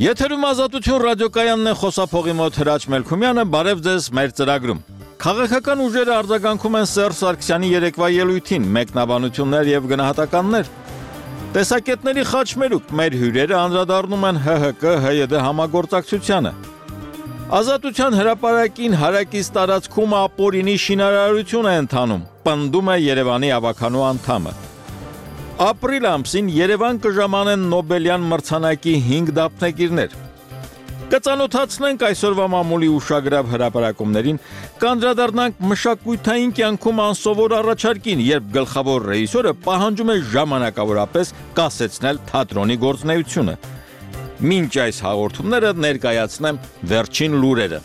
Եթերում ազատություն ռադիոկայանն է, խոսափողի մոտ Հրաչ Մելքումյանը, բարև ձեզ մեր ծրագրում։ Քաղաքական ուժերը արձագանքում են Սերժ Սարգսյանի երեկվա ելույթին, մեկնաբանություններ եւ գնահատականներ։ Տեսակետների խաչմերուկ մեր հյուրերը անդրադառնում են ՀՀԿ-ՀՅԴ համագործակցությանը։ Ազատության հրապարակին հարակից տարածքում ապօրինի շինարարություն է ընթանում, պնդում է Երևանի ավականու անդամը։ Ապրիլ ամսին Երևան կժամանեն Նոբելյան մրցանակի 5 դափնեկիրներ։ Կծանոթացնենք այսօրվա մամուլի ուշագրավ հրապարակումներին, կանդրադառնանք մշակութային կյանքում անսովոր առաջարկին, երբ գլխավոր ռեժիսորը պահանջում է ժամանակավորապես կասեցնել թատրոնի գործունեությունը։ Մինչ այս հաղորդումները ներկայացնեմ վերջին լուրերը։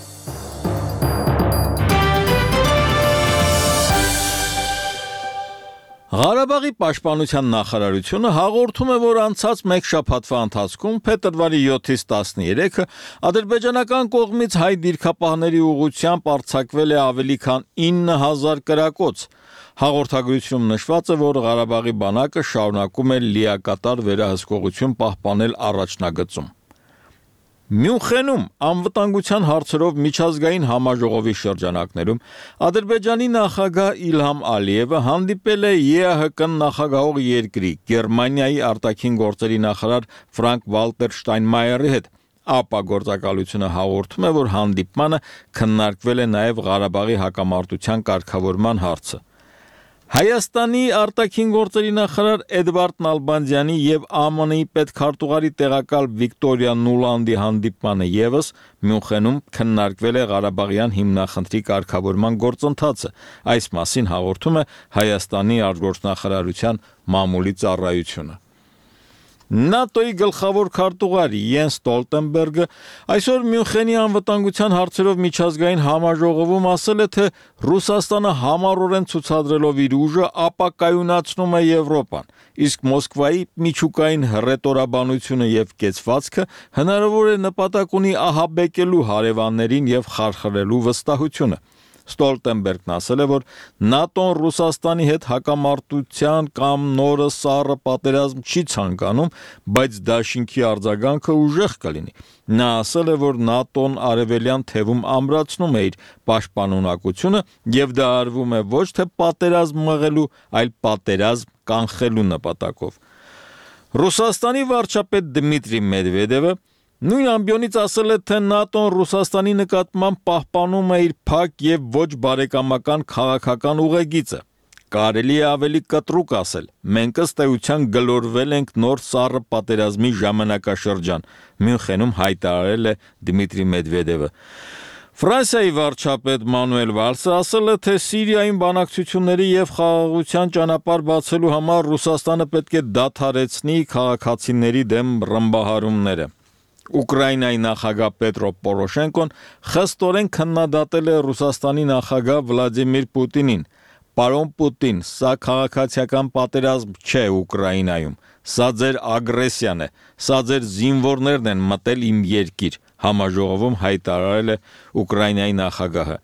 Ղարաբաղի պաշտպանության նախարարությունը հաղորդում է, որ անցած մեկ շաբաթվա ընթացքում փետրվարի 7-ից 13-ը ադրբեջանական կողմից հայ դիրքապահների ուղղությամբ արձակվել է ավելի քան 9000 կրակոց։ Հաղորդագրությունում նշված է, որ Ղարաբաղի բանակը շարունակում է լիակատար վերահսկողություն պահպանել առաջնագծում։ Մյունխենում անվտանգության հարցերով միջազգային համաժողովի շրջանակներում Ադրբեջանի նախագահ Իլհամ Ալիևը հանդիպել է ԵԱՀԿ նախագահող երկրի Գերմանիայի արտաքին գործերի նախարար Ֆրանկ Վալտեր Շտայնմայերի հետ։ ԱՊԱ գործակալությունը հաղորդում է, որ հանդիպմանը քննարկվել է նաև Ղարաբաղի հակամարտության կարգավորման հարցը։ Հայաստանի արտաքին գործերի նախարար Էդվարդ Նալբանդյանի եւ ԱՄՆ-ի պետքարտուղարի տեղակալ Վիկտորիա Նուլանդի հանդիպմանը եւս Մյունխենում քննարկվել է Ղարաբաղյան հիմնախնդրի կարգավորման գործընթացը։ Այս մասին հաղորդում է Հայաստանի արտգործնախարարության մամուլի ծառայությունը։ ՆԱՏՕ-ի գլխավոր քարտուղար Յենս Ստոլտենբերգը այսօր Մյունխենի անվտանգության հարցերով միջազգային համաժողովում ասել է, թե Ռուսաստանը համառորեն ցուցադրելով իր ուժը ապակայունացնում է Եվրոպան, իսկ Մոսկվայի միջուկային հռետորաբանությունը եւ կեցվածքը հնարավոր է նպատակ ունի ահաբեկելու հարևաններին եւ խարխրելու վստահությունը։ Ստոլտենբերգն ասել է, որ ՆԱՏՕ-ն Ռուսաստանի հետ հակամարտության կամ նորը սառը պատերազմ չի ցանկանում, բայց դաշինքի արձագանքը ուժեղ կլինի։ Նա ասել է, որ ՆԱՏՕ-ն արևելյան թևում ամրացնում է իր պաշտպանունակությունը եւ դա արվում է ոչ թե պատերազմ մղելու, այլ պատերազմ կանխելու նպատակով։ Ռուսաստանի վարչապետ Դմիտրի Մեդվեդևը նույն ամբիոնից ասել է, թե ՆԱՏՕ-ն Ռուսաստանի նկատմամբ պահպանում է իր փակ եւ ոչ բարեկամական քաղաքական ուղեգիծը։ Կարելի է ավելի կտրուկ ասել. մենք ըստ էության գլորվել ենք նոր սառը պատերազմի ժամանակաշրջան, Մյունխենում հայտարարել է Դմիտրի Մեդվեդևը։ Ֆրանսիայի վարչապետ Մանուել Վալսը ասել է, թե Սիրիայում բանակցությունների եւ խաղաղության ճանապարհ բացելու համար Ռուսաստանը պետք է դադարեցնի քաղաքացիների դեմ ռմբահարումները։ Ուկրաինայի նախագահ Պետրո Պորոշենկոն խստորեն քննադատել է Ռուսաստանի նախագահ Վլադիմիր Պուտինին։ Պարոն Պուտին, սա քաղաքացիական պատերազմ չէ Ուկրաինայում, սա ձեր ագրեսիան է, սա ձեր զինվորներն են մտել իմ երկիր, համաժողովում հայտարարել է Ուկրաինայի նախագահը։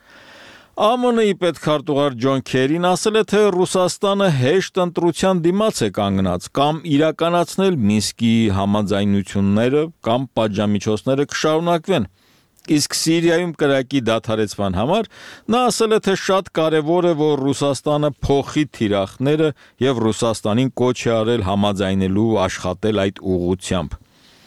ԱՄՆ-ի պետքարտուղար Ջոն Քերին ասել է, թե Ռուսաստանը հեշտ ընտրության դիմաց է կանգնած, կամ իրականացնել Մինսկի համաձայնությունները, կամ պատժամիջոցները կշարունակվեն։ Իսկ Սիրիայում կրակի դադարեցման համար նա ասել է, թե շատ կարևոր է, որ Ռուսաստանը փոխի թիրախները եւ Ռուսաստանին կոչ է արել համաձայնելու աշխատել այդ ուղղությամբ։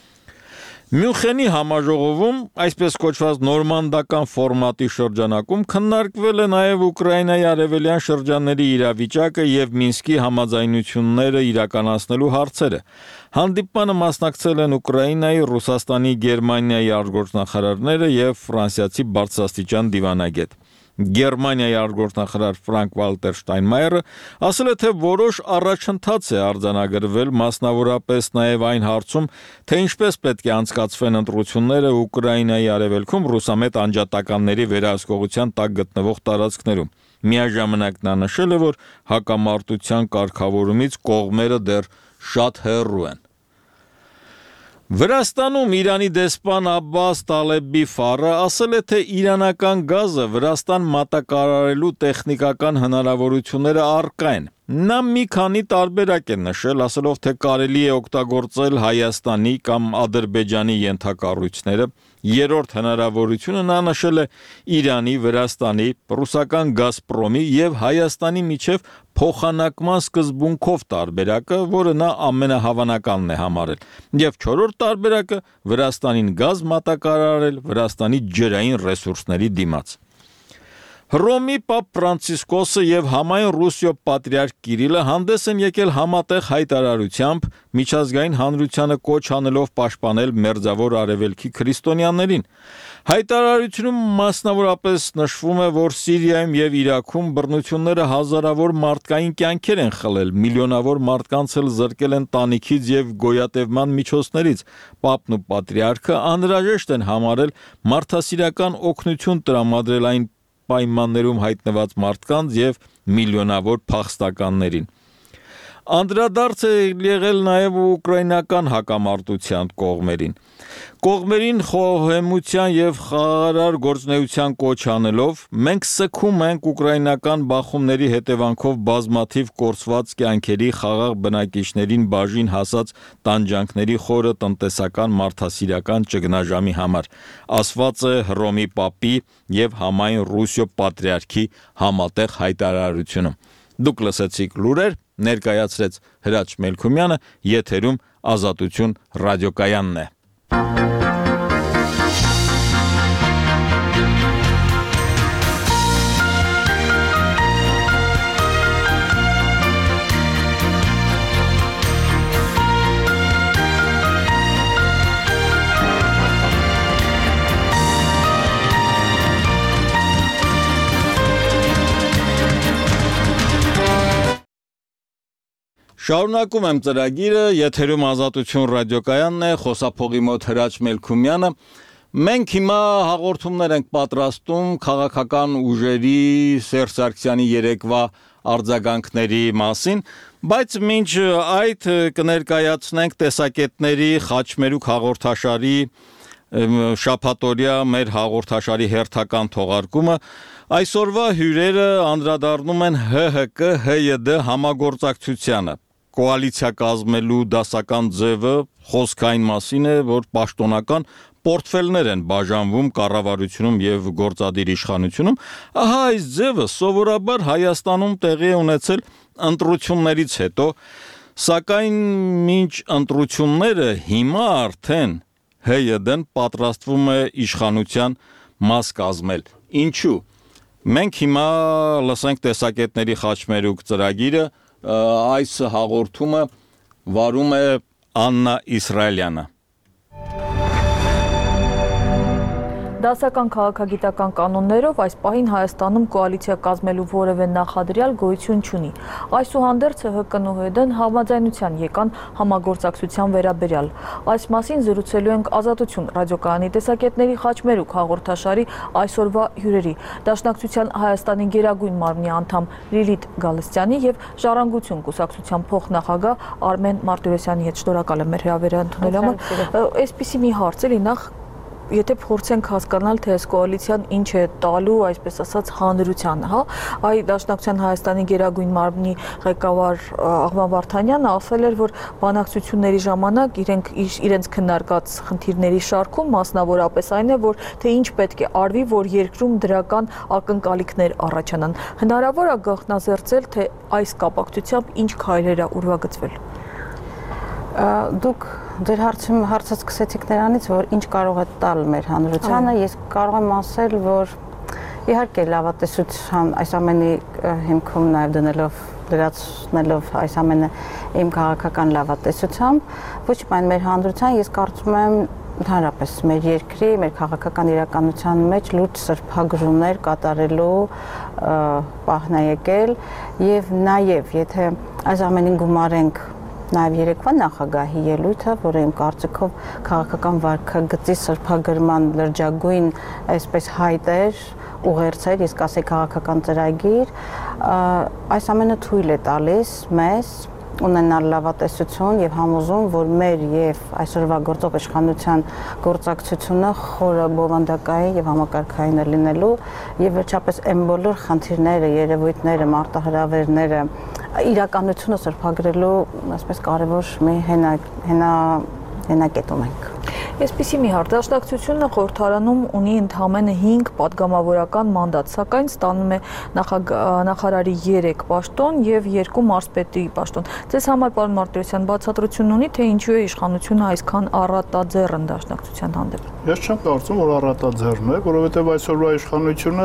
Մյունխենի համաժողովում, այսպես կոչված նորմանդական ֆորմատի շրջանակում քննարկվել է նաև Ուկրաինայի արևելյան շրջանների իրավիճակը եւ Մինսկի համաձայնությունները իրականացնելու հարցերը։ Հանդիպմանը մասնակցել են Ուկրաինայի, Ռուսաստանի, Գերմանիայի արտգործնախարարները եւ ֆրանսիացի բարձրաստիճան դիվանագետ։ Գերմանիայի արտգործնախարար Ֆրանկ Վալտեր Շտայնմայերը ասել է, թե որոշ առաջընթաց է արձանագրվել, մասնավորապես նաև այն հարցում, թե ինչպես պետք է անցկացվեն ընտրությունները Ուկրաինայի արևելքում ռուսամետ անջատականների վերահսկողության տակ գտնվող տարածքներում։ Միաժամանակ նա նշել է, որ հակամարտության կարգավորումից կողմերը դեռ շատ հեռու են։ Վրաստանում Իրանի դեսպան Աբբաս Տալեբի Ֆարը ասել է, թե իրանական գազը Վրաստան մատակարարելու տեխնիկական հնարավորությունները առկա են։ Նա մի քանի տարբերակ է նշել, ասելով, թե կարելի է օգտագործել Հայաստանի կամ Ադրբեջանի ենթակառույցները։ Երրորդ հնարավորությունը նա նշել է Իրանի, Վրաստանի, ռուսական Գազպրոմի եւ Հայաստանի միջև փոխանակման սկզբունքով տարբերակը, որը նա ամենահավանականն է համարել։ Եվ չորրորդ տարբերակը Վրաստանին գազ մատակարարել Վրաստանի ջրային ռեսուրսների դիմաց։ Հռոմի Պապ Ֆրանցիսկոսը եւ համայն Ռուսիո պատրիարք Կիրիլը հանդես են եկել համատեղ հայտարարությամբ միջազգային հանրությանը կոչ անելով պաշտպանել մերձավոր արևելքի քրիստոնյաներին։ Հայտարարությունում մասնավորապես նշվում է, որ Սիրիայում եւ Իրաքում բռնությունները հազարավոր մարդկային կյանքեր են խլել, միլիոնավոր մարդկանց էլ զրկել են տանիքից եւ գոյատևման միջոցներից։ Պապն ու պատրիարքը անհրաժեշտ են համարել մարդասիրական օգնություն տրամադրել այն պայմաններում հայտնված մարդկանց եւ միլիոնավոր փախստականներին։ Անդրադարձ է եղել նաև ուկրաինական հակամարտության կողմերին։ Կողմերին խոհեմության եւ խաղաղարար գործունեության կոչ անելով մենք սգում ենք ուկրաինական բախումների հետևանքով բազմաթիվ կորսված կյանքերի խաղաղ բնակիչներին բաժին հասած տանջանքների խորը տնտեսական մարդասիրական ճգնաժամի համար, ասված է Հռոմի Պապի եւ համայն Ռուսիո պատրիարքի համատեղ հայտարարությունում։ Դուք լսեցիք լուրեր, ներկայացրեց Հրաչ Մելքումյանը, եթերում Ազատություն ռադիոկայանն է։ Շարունակում եմ ծրագիրը, եթերում Ազատություն ռադիոկայանն է, խոսափողի մոտ Հրաչ Մելքումյանը։ Մենք հիմա հաղորդումներ ենք պատրաստում քաղաքական ուժերի Սերժ Սարգսյանի երեկվա արձագանքների մասին, բայց մինչ այդ կներկայացնենք տեսակետների Խաչմերուկ հաղորդաշարի շաբաթօրյա մեր հաղորդաշարի հերթական թողարկումը։ Այսօրվա հյուրերը անդրադառնում են ՀՀԿ-ՀՅԴ համագործակցությանը։ Կոալիցիա կազմելու դասական ձևը խոսքային մասին է, որ պաշտոնական պորտֆելներ են բաժանվում կառավարությունում եւ գործադիր իշխանությունում։ Ահա այս ձևը սովորաբար Հայաստանում տեղի է ունեցել ընտրություններից հետո, սակայն մինչ ընտրությունները հիմա արդեն ՀՅԴ-ն պատրաստվում է իշխանության մաս կազմել։ Ինչու՞։ Մենք հիմա լսենք տեսակետների Խաչմերուկ ծրագիրը, այս հաղորդումը վարում է Աննա Իսրայելյանը։ Դասական քաղաքագիտական կանոններով այս պահին Հայաստանում կոալիցիա կազմելու որևէ նախադրյալ գոյություն չունի։ Այսուհանդերձ ՀՀԿ-ն ու ՀՅԴ-ն համաձայնության եկան համագործակցության վերաբերյալ։ Այս մասին զրուցելու ենք Ազատություն ռադիոկայանի տեսակետների Խաչմերուկ հաղորդաշարի այսօրվա հյուրերի՝ Դաշնակցության Հայաստանի Գերագույն մարմնի անդամ Լիլիթ Գալստյանի եւ Ժառանգություն կուսակցության փոխնախագահ Արմեն Մարտիրոսյանի հետ։ Շնորհակալ եմ մեր հրավերը ընդունելու համար։ Այսպիսի մի հարց էլի, նախ եթե փորձենք հասկանալ, թե այս կոալիցիան ինչ է տալու, այսպես ասած, հանրությանը, հա, այ Դաշնակցության Հայաստանի Գերագույն մարմնի ղեկավար Աղվան Վարդանյանը ասել էր, որ բանակցությունների ժամանակ իրենց քննարկած խնդիրների շարքում մասնավորապես այն է, որ թե ինչ պետք է արվի, որ երկրում դրական ակնկալիքներ առաջանան։ Հնարավոր է գաղտնազերծել, թե այս կապակցությամբ ինչ քայլեր է ուրվագծվել։ Դուք ձեր հարցը սկսեցիք նրանից, որ ինչ կարող է տալ մեր հանրությանը, ես կարող եմ ասել, որ իհարկե լավատեսության այս ամենի հիմքում նաև լրացնելով այս ամենը իմ քաղաքական լավատեսությամբ, ոչ միայն մեր հանրության, ես կարծում եմ ընդհանրապես մեր երկրի, մեր քաղաքական իրականության մեջ լուրջ սրբագրումներ կատարելու պահն է եկել եւ նաև եթե այս ամենին գումարենք նաև երեկվա նախագահի ելույթը, որը իմ կարծիքով քաղաքական վարքագծի սրբագրման լրջագույն այսպես հայտեր, ուղերձեր, իսկ ասեի քաղաքական ծրագիր, այս ամենը թույլ է տալիս մեզ ունենալ լավատեսություն եւ համոզում, որ մեր եւ այսօրվա գործող իշխանության գործակցությունը խորը բովանդակային եւ համակարգային է լինելու եւ վերջապես այն բոլոր խնդիրները, երևույթները, մարտահրավերները, իրականությունը սրբագրելու այսպես կարևոր մի հենակետում ենք։ Այսպիսի մի հարց, դաշնակցությունը խորհրդարանում ունի ընդամենը 5 падգամավորական մանդատ, սակայն ստանում է նախարարի 3 պաշտոն եւ 2 մարզպետի պաշտոն։ Ձեզ համար, պարոն Մարտիրոսյան, բացատրություն ունի, թե ինչու է իշխանությունը այսքան առատաձեռն դաշնակցության հանդեպ։ Ես չեմ կարծում, որ առատաձեռն է, որովհետեւ այսօրվա իշխանությունը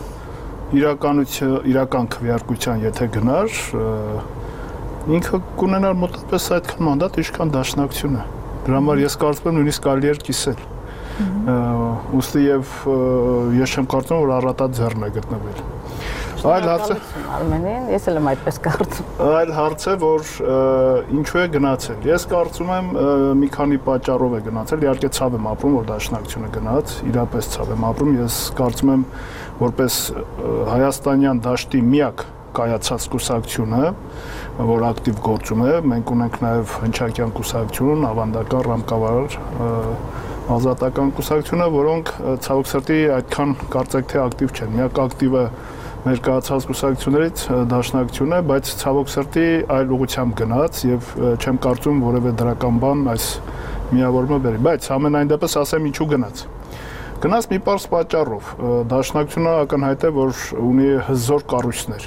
իրական քվեարկության եթե գնար, ինքը կունենար մոտավորապես այդքան մանդատ, ինչքան դաշնակցությունը։ Դրա համար ես կարծում եմ նույնիսկ կարելի էր կիսել։ Ուստի եւ ես չեմ կարծում, որ առատաձեռն է գտնվել։ Այլ հարցը Արմենին, ես էլ եմ այդպես կարծում։ Այլ հարց է, որ ինչու է գնացել։ Ես կարծում եմ մի քանի պատճառով է գնացել։ Իհարկե ցավ եմ ապրում, որ դաշնակցությունը գնաց, իրապես ցավ եմ ապրում։ Ես կարծում եմ, որպես հայաստանյան դաշտի միակ կայացած կուսակցությունը, որ ակտիվ գործում է, մենք ունենք նաև հնչակյան կուսակցություն, ավանդական ռամկավար ազատական կուսակցությունը, որոնք ցավոք սրտի այդքան կարծեք թե ակտիվ չեն։ Միակ ակտիվը մեր կայացած կուսակցություններից դաշնակցությունն է, բայց ցավոք սրտի այլ ուղղությամբ գնաց եւ չեմ կարծում որևէ դրական բան այս միավորումը բերի, բայց ամենայն դեպս ասեմ ինչու գնաց։ Գնաց մի պարզ պատճառով։ Դաշնակցությունը ակնհայտ է, որ ունի հզոր կառույցներ։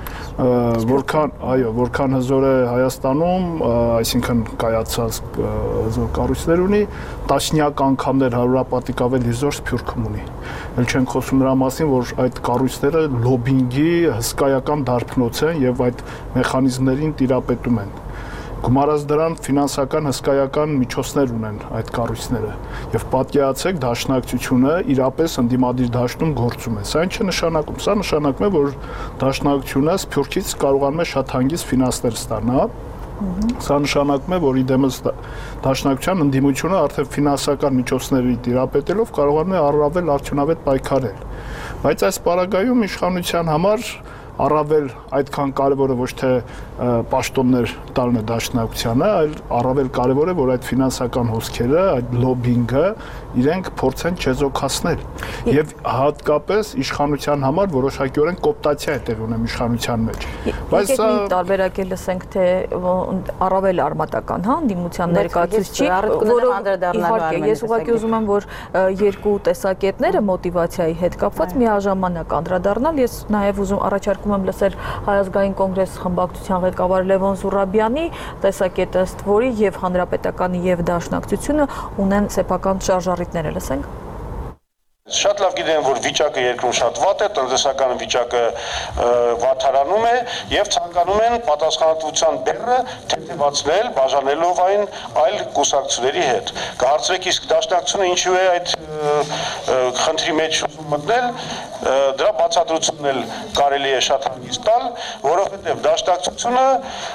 Որքան հզոր է Հայաստանում, այսինքն կայացած հզոր կառույցներ ունի, տասնյակ անգամներ հարյուրապատիկ ավելի հզոր Սփյուռքում ունի։ Էլ չենք խոսում նրա մասին, որ այդ կառույցները լոբինգի հսկայական դարբնոց են եւ այդ մեխանիզմներին տիրապետում են։ Գումարած դրան ֆինանսական հսկայական միջոցներ ունեն այդ կառույցները եւ պատկերացեք դաշնակցությունը իրապես ընդդիմադիր դաշտում գործում է։ Սա ինչ է նշանակում։ Սա նշանակում է, որ դաշնակցությունը Սփյուռքից կարողանում է շատ հանգիստ ֆինանսներ ստանալ։ Սա նշանակում է, որ իդեմս դաշնակցության ընդդիմությունը արդեն ֆինանսական միջոցների տիրապետելով կարողանում է առավել արդյունավետ պայքարել։ Բայց այս պարագայում իշխանության համար առավել այդքան կարևորը ոչ թե պաշտոններ տալն է դաշնակցությանը, այլ առավել կարևոր է, որ այդ ֆինանսական հոսքերը, այդ լոբինգը իրենք փորձեն չեզոքացնել։ Եվ հատկապես իշխանության համար որոշակիորեն կոպտացիա է տեղի ունեմ իշխանության մեջ։ Բայց սա տարբերակ է լսենք, թե առավել արմատական, հա, ընդդիմության ներկայացուցիչ, իհարկե, ես ուղղակի ուզում եմ, որ երկու տեսակետները մոտիվացիայի հետ կապված միաժամանակ անդրադառնալ, ես նաև ուզում առաջարկում եմ լսել Հայ ազգային կոնգրես խմբակցության ղեկավար Լևոն Զուրաբյանի տեսակետը, ըստ որի եւ Հանրապետականի եւ Դաշնակցությունը ունեն սեփական շարժառիթներ, լսենք։ Շատ լավ գիտեն, որ վիճակը երկրում շատ վատ է, տնտեսական վիճակը վատթարանում է եւ ցանկանում են պատասխանատվության բեռը թեթևացնել, բաժանելով այն այլ կուսակցությունների հետ։ Կհարցվեք, իսկ դաշնակցությունը ինչու է այդ խնդրի մեջ մտնել, դրա բացատրությունն էլ կարելի է շատ հանգիստ տալ, որովհետեւ դաշնակցությունը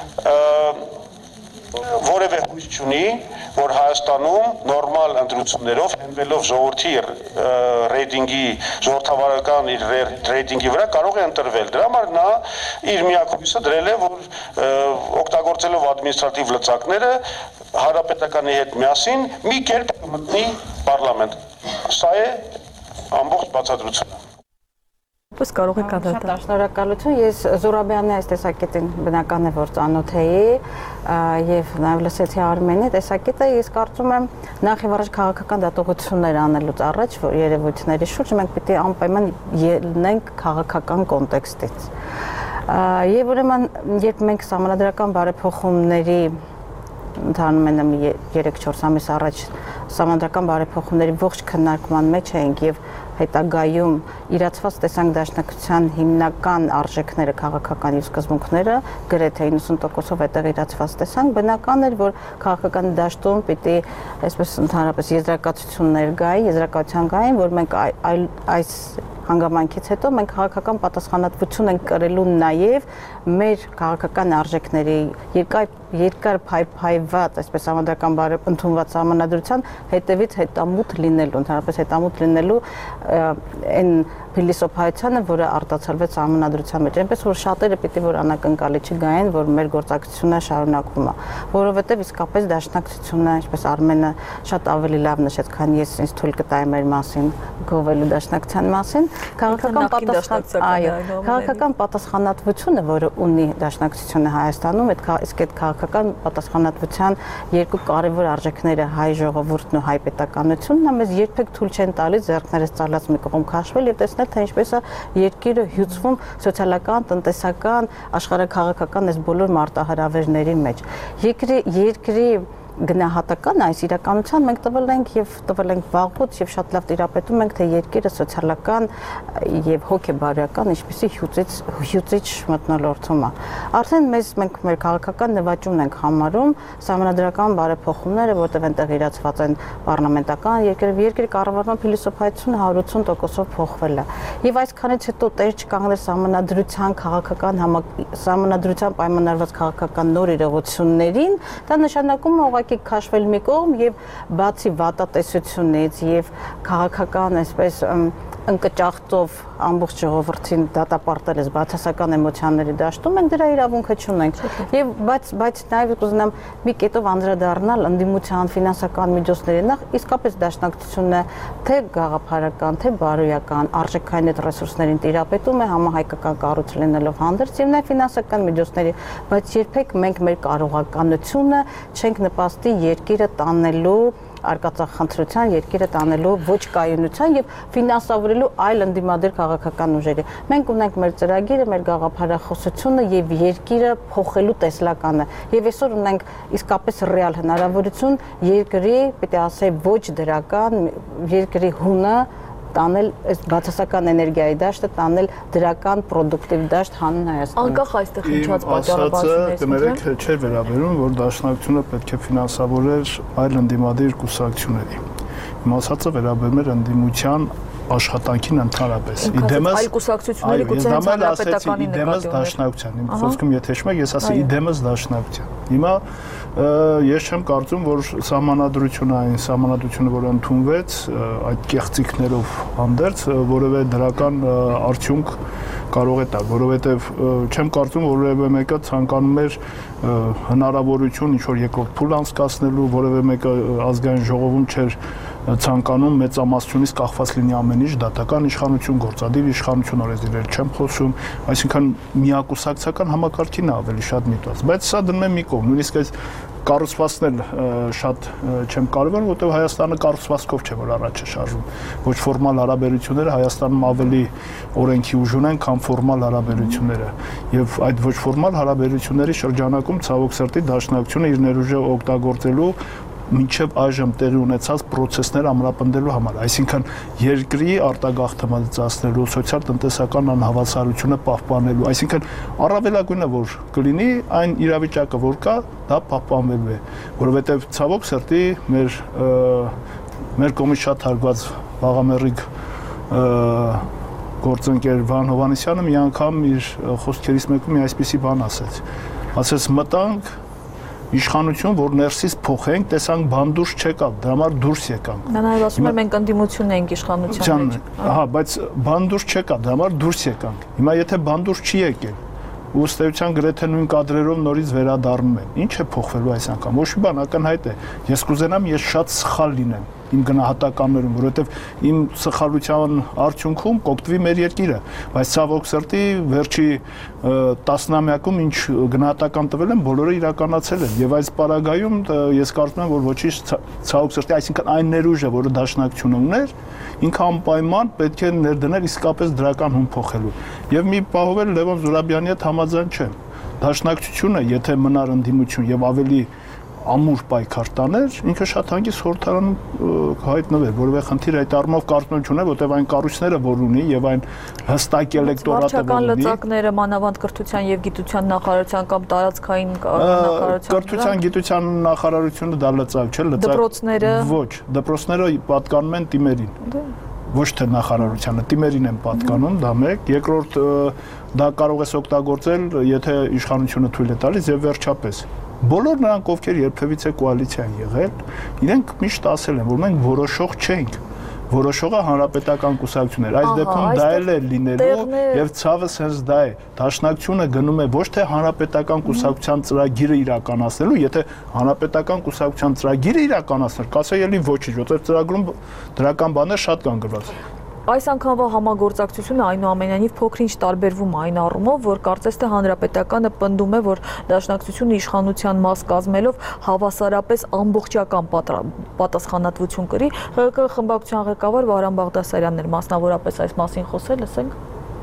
որևէ հույս չունի, որ Հայաստանում նորմալ ընտրություններով հենվելով ժողովրդի ռեյտինգի, ժողովրդավարական իր ռեյտինգի վրա կարող է ընտրվել։ Դրա համար նա իր միակ հույսը դրել է, որ օգտագործելով ադմինիստրատիվ լծակները Հանրապետականի հետ միասին մի կերպ կմտնի պարլամենտ։ Սա է ամբողջ բացատրությունը։ Պես կարող եք անդրադառնալ։ Շնորհակալություն, ես Զուրաբյանի այս տեսակետին բնական է, որ ծանոթ էի եւ նաեւ լսեցի Արմենի տեսակետը, ես կարծում եմ նախ եւ առաջ քաղաքական դատողություններ անելուց առաջ, որ երևույթների շուրջ մենք պիտի անպայման ելնենք քաղաքական կոնտեքստից։ Եվ ուրեմն, երբ մենք սահմանադրական բարեփոխումների ընդհանրապես 3-4 ամիս առաջ սահմանադրական բարեփոխումների ողջ քննարկման մեջ էինք եւ հետագայում իրացված տեսանք դաշնակցության հիմնական արժեքները, քաղաքական եւ սկզբունքները գրեթե 90%-ով այդտեղ իրացված տեսանք, բնական էր, որ քաղաքական դաշտում պիտի այսպես ընդհանրապես եզրակացություններ գային, եզրակացության գային, որ մենք այս հանգամանքից հետո մենք քաղաքական պատասխանատվություն ենք կրելու նաև մեր քաղաքական արժեքների երկար փայփայված, այսպես համանդրական ընդունված համանadrության հետևից հետամուտ լինելու, ընդհանրապես հետամուտ լինելու այն փիլիսոփայությանը, որը արտացոլվեց համանadrության մեջ, այնպես որ շատերը պիտի որ անակնկալի չգային, որ մեր գործակցությունը շարունակվում է, որովհետև իսկապես դաշնակցությունը, ինչպես Արմենը շատ ավելի լավ նշեց, քան ես ինձ թույլ կտայի մեր մասին գովելու դաշնակցության մասին, քաղաքական պատասխանատվությունը, որը ունի դաշնակցությունը Հայաստանում, իսկ այդ քաղաքական պատասխանատվության երկու կարևոր արժեքները հայ ժողովուրդն ու հայ պետականությունն մեզ երբեք թույլ չեն տալիս ձեռքներս ծալած մի կողմ քաշվել եւ տեսնել թե ինչպես է երկիրը հյուծվում սոցիալական, տնտեսական, աշխարհաքաղաքական այս բոլոր մարտահրավերների մեջ։ Երկրի գնահատական այս իրականության մենք տվել ենք վաղուց եւ շատ լավ տիրապետում ենք թե երկիրը սոցիալական եւ հոգեբարոյական ինչպեսի հյուծիչ մթնոլորտում է։ Արդեն մենք մեր քաղաքական նվաճումն ենք համարում սահմանադրական բարեփոխումները, որտեղ այնտեղ իրացված են պարլամենտական երկրի կառավարման փիլիսոփայությունը 180%-ով փոխվել է։ Եվ այսքանից հետո տեր չկանգնել սահմանադրության քաղաքական սահմանադրության պայմանավորված քաղաքական նոր իրողություններին, դա նշանակում է քաշվել մի կողմ եւ բացի վատատեսությունից եւ քաղաքական այսպես ընկճախտով ամբողջ ժողովրդին դատապարտել ես բացասական էմոցիաների դաշտում, մենք դրա իրավունքը չունենք։ Եվ բայց նաեւ կուզենամ մի կետով անդրադառնալ ընդդիմության ֆինանսական միջոցների նախ իսկապես դաշնակցությունը թե գաղափարական, թե բարոյական, արժեքային այդ ռեսուրսներին տիրապետում է համահայկական կառույց լինելով հանդերձ եւ նաեւ ֆինանսական միջոցների, բայց երբեք մենք մեր կարողականությունը չենք նպաստի երկիրը տանելու արկածախնդրության, երկիրը տանելու ոչ կայունության եւ ֆինանսավորելու այլ ընդդիմադիր քաղաքական ուժերի։ Մենք ունենք մեր ծրագիրը, մեր գաղափարախոսությունը եւ երկիրը փոխելու տեսլականը։ Եվ այսօր ունենք իսկապես ռեալ հնարավորություն երկրի, պիտի ասեի, ոչ դրական երկրի հունը տանել այս բացասական էներգիայի դաշտը տանել դրական պրոդուկտիվ դաշտ հանուն Հայաստանի։ Անկախ այստեղ հնչած պատճառաբանություններից կներեք չէր վերաբերում, որ դաշնակցությունը պետք է ֆինանսավորեր այլ ընդդիմադիր կուսակցությունների։ Իմ ասածը վերաբերում էր ընդդիմության աշխատանքին ընդհանրապես։ Իդեմս այլ կուսակցությունների գուցե հանրապետականի իդեմս դաշնակցության։ Իմ խոսքում եթե հիշում եք, ես ասացի իդեմս դաշնակցության։ Հիմա ես չեմ կարծում, որ սահմանադրությունը, որ ընդունվեց այդ կեղծիքներով հանդերձ, որևէ դրական արդյունք կարող է տալ, որովհետև չեմ կարծում, որ որևէ մեկը ցանկանում էր հնարավորություն ինչ-որ երկրորդ փուլ անցկացնելու, որևէ մեկը ազգային ժողովում չէր ցանկանում մեծամասնությունից կախված լինի ամեն ինչ, դատական իշխանություն, գործադիր իշխանություն, օրենսդիրներ չեմ խոսում, այսինքն միակուսակցական համակարգին է ավելի շատ միտված, բայց սա դնում է մի կողմ, նույնիսկ այս կառուցվածքն էլ շատ չեմ կարևորում, որտեղ Հայաստանը կառուցվածքով չէ, որ առաջ է շարժվում։ Ոչ ֆորմալ հարաբերությունները Հայաստանում ավելի օրենքի ուժ ունեն, քան ֆորմալ հարաբերությունները։ Եվ այդ ոչ ֆորմալ հարաբերությունների շրջանակում ցավոք սրտի դաշնակցությունը իր ներուժը օգտագործելու մինչև այժմ տեղի ունեցած process-ներ ամրապնդելու համար, այսինքն երկրի արտագաղթվածացնելու, սոցիալ-տնտեսական անհավասարությունը պահպանելու, այսինքն առավելագույնը որ կլինի այն իրավիճակը, որ կա, դա պահպանվելու է, որովհետև ցավոք սրտի մեր կողմից շատ հարգված Վաղամերիկ գործընկեր Վահան Հովհաննիսյանը մի անգամ իր խոսքերից մեկում մի այսպիսի բան ասեց մտանք իշխանություն, որ ներսից փոխենք, տեսանք բանդուրս չեկավ, դրա համար դուրս եկանք։ Նա նաև ասում է մենք ընդդիմություն ենք իշխանության մեջ։ Ահա, բայց բանդուրս չեկավ, դրա համար դուրս եկանք։ Հիմա եթե բանդուրս չի եկել, ու ըստ էության գրեթե նույն կադրերով նորից վերադառնում են։ Ինչ է փոխվելու այս անգամ։ Ոչ մի բան ակնհայտ է։ Ես կուզենամ ես շատ սխալ լինեմ իմ գնահատականներում, որովհետև իմ սխալության արդյունքում կօգտվի մեր երկիրը, բայց ցավոք սրտի վերջի տասնամյակում ինչ գնահատական տվել են, բոլորը իրականացել են, եւ այս պարագայում ես կարծում եմ, որ ոչինչ ցավոք սրտի, այսինքն այն ներուժը, որը դաշնակցությունը ուներ, ինքը անպայման պետք է ներդնել իսկապես դրական հուն փոխելու։ Եվ մի պահով էլ Լևոն Զուրաբյանի հետ համաձայն չեմ։ Դաշնակցությունը, եթե մնար ընդդիմություն եւ ավելի ամուր պայքար տաներ, ինքը շատ հանգիստ խորհրդարանում հայտնվեր, որովհետև խնդիրը այդ առումով կարծում չունեմ, որտեղ այն կառույցները, որ ունի եւ այն հստակ էլեկտորատը, որ ունի, լծակները մանավանդ կրթության եւ գիտության նախարարության կամ տարածքային նախարարության, կրթության գիտության նախարարությունը դա լծակ չէ, լծակ դպրոցները, ոչ, դպրոցները պատկանում են տիմերին։ Ոչ թե նախարարությանը, տիմերին են պատկանում, դա մեկ, երկրորդ դա կարող ես օգտագործել, եթե իշխանությունը թույլ է տալիս եւ վերջապես բոլոր նրանք, ովքեր երբևիցե կոալիցիա են եղել, իրենք միշտ ասել են, որ մենք որոշող չենք, որոշողը հանրապետական կուսակցություններ։ Այս դեպքում դա էլ է լինելու եւ ցավը հենց դա է։ Դաշնակցությունը գնում է ոչ թե հանրապետական կուսակցության ծրագիրը իրականացնելու, եթե հանրապետական կուսակցության ծրագիրը իրականացներ, կասեի էլի ոչինչ, որտեղ ծրագրում դրական բաներ շատ կան գրված։ Այս անգամվա համագործակցությունը այնուամենայնիվ փոքր-ինչ տարբերվում է այն առումով, որ կարծես թե հանրապետականը պնդում է, որ դաշնակցությունը իշխանության մաս կազմելով հավասարապես ամբողջական պատասխանատվություն կրի։ ՀԿ խմբակցության ղեկավար Վահրամ Բաղդասարյանն էր մասնավորապես այս մասին խոսել, լսենք։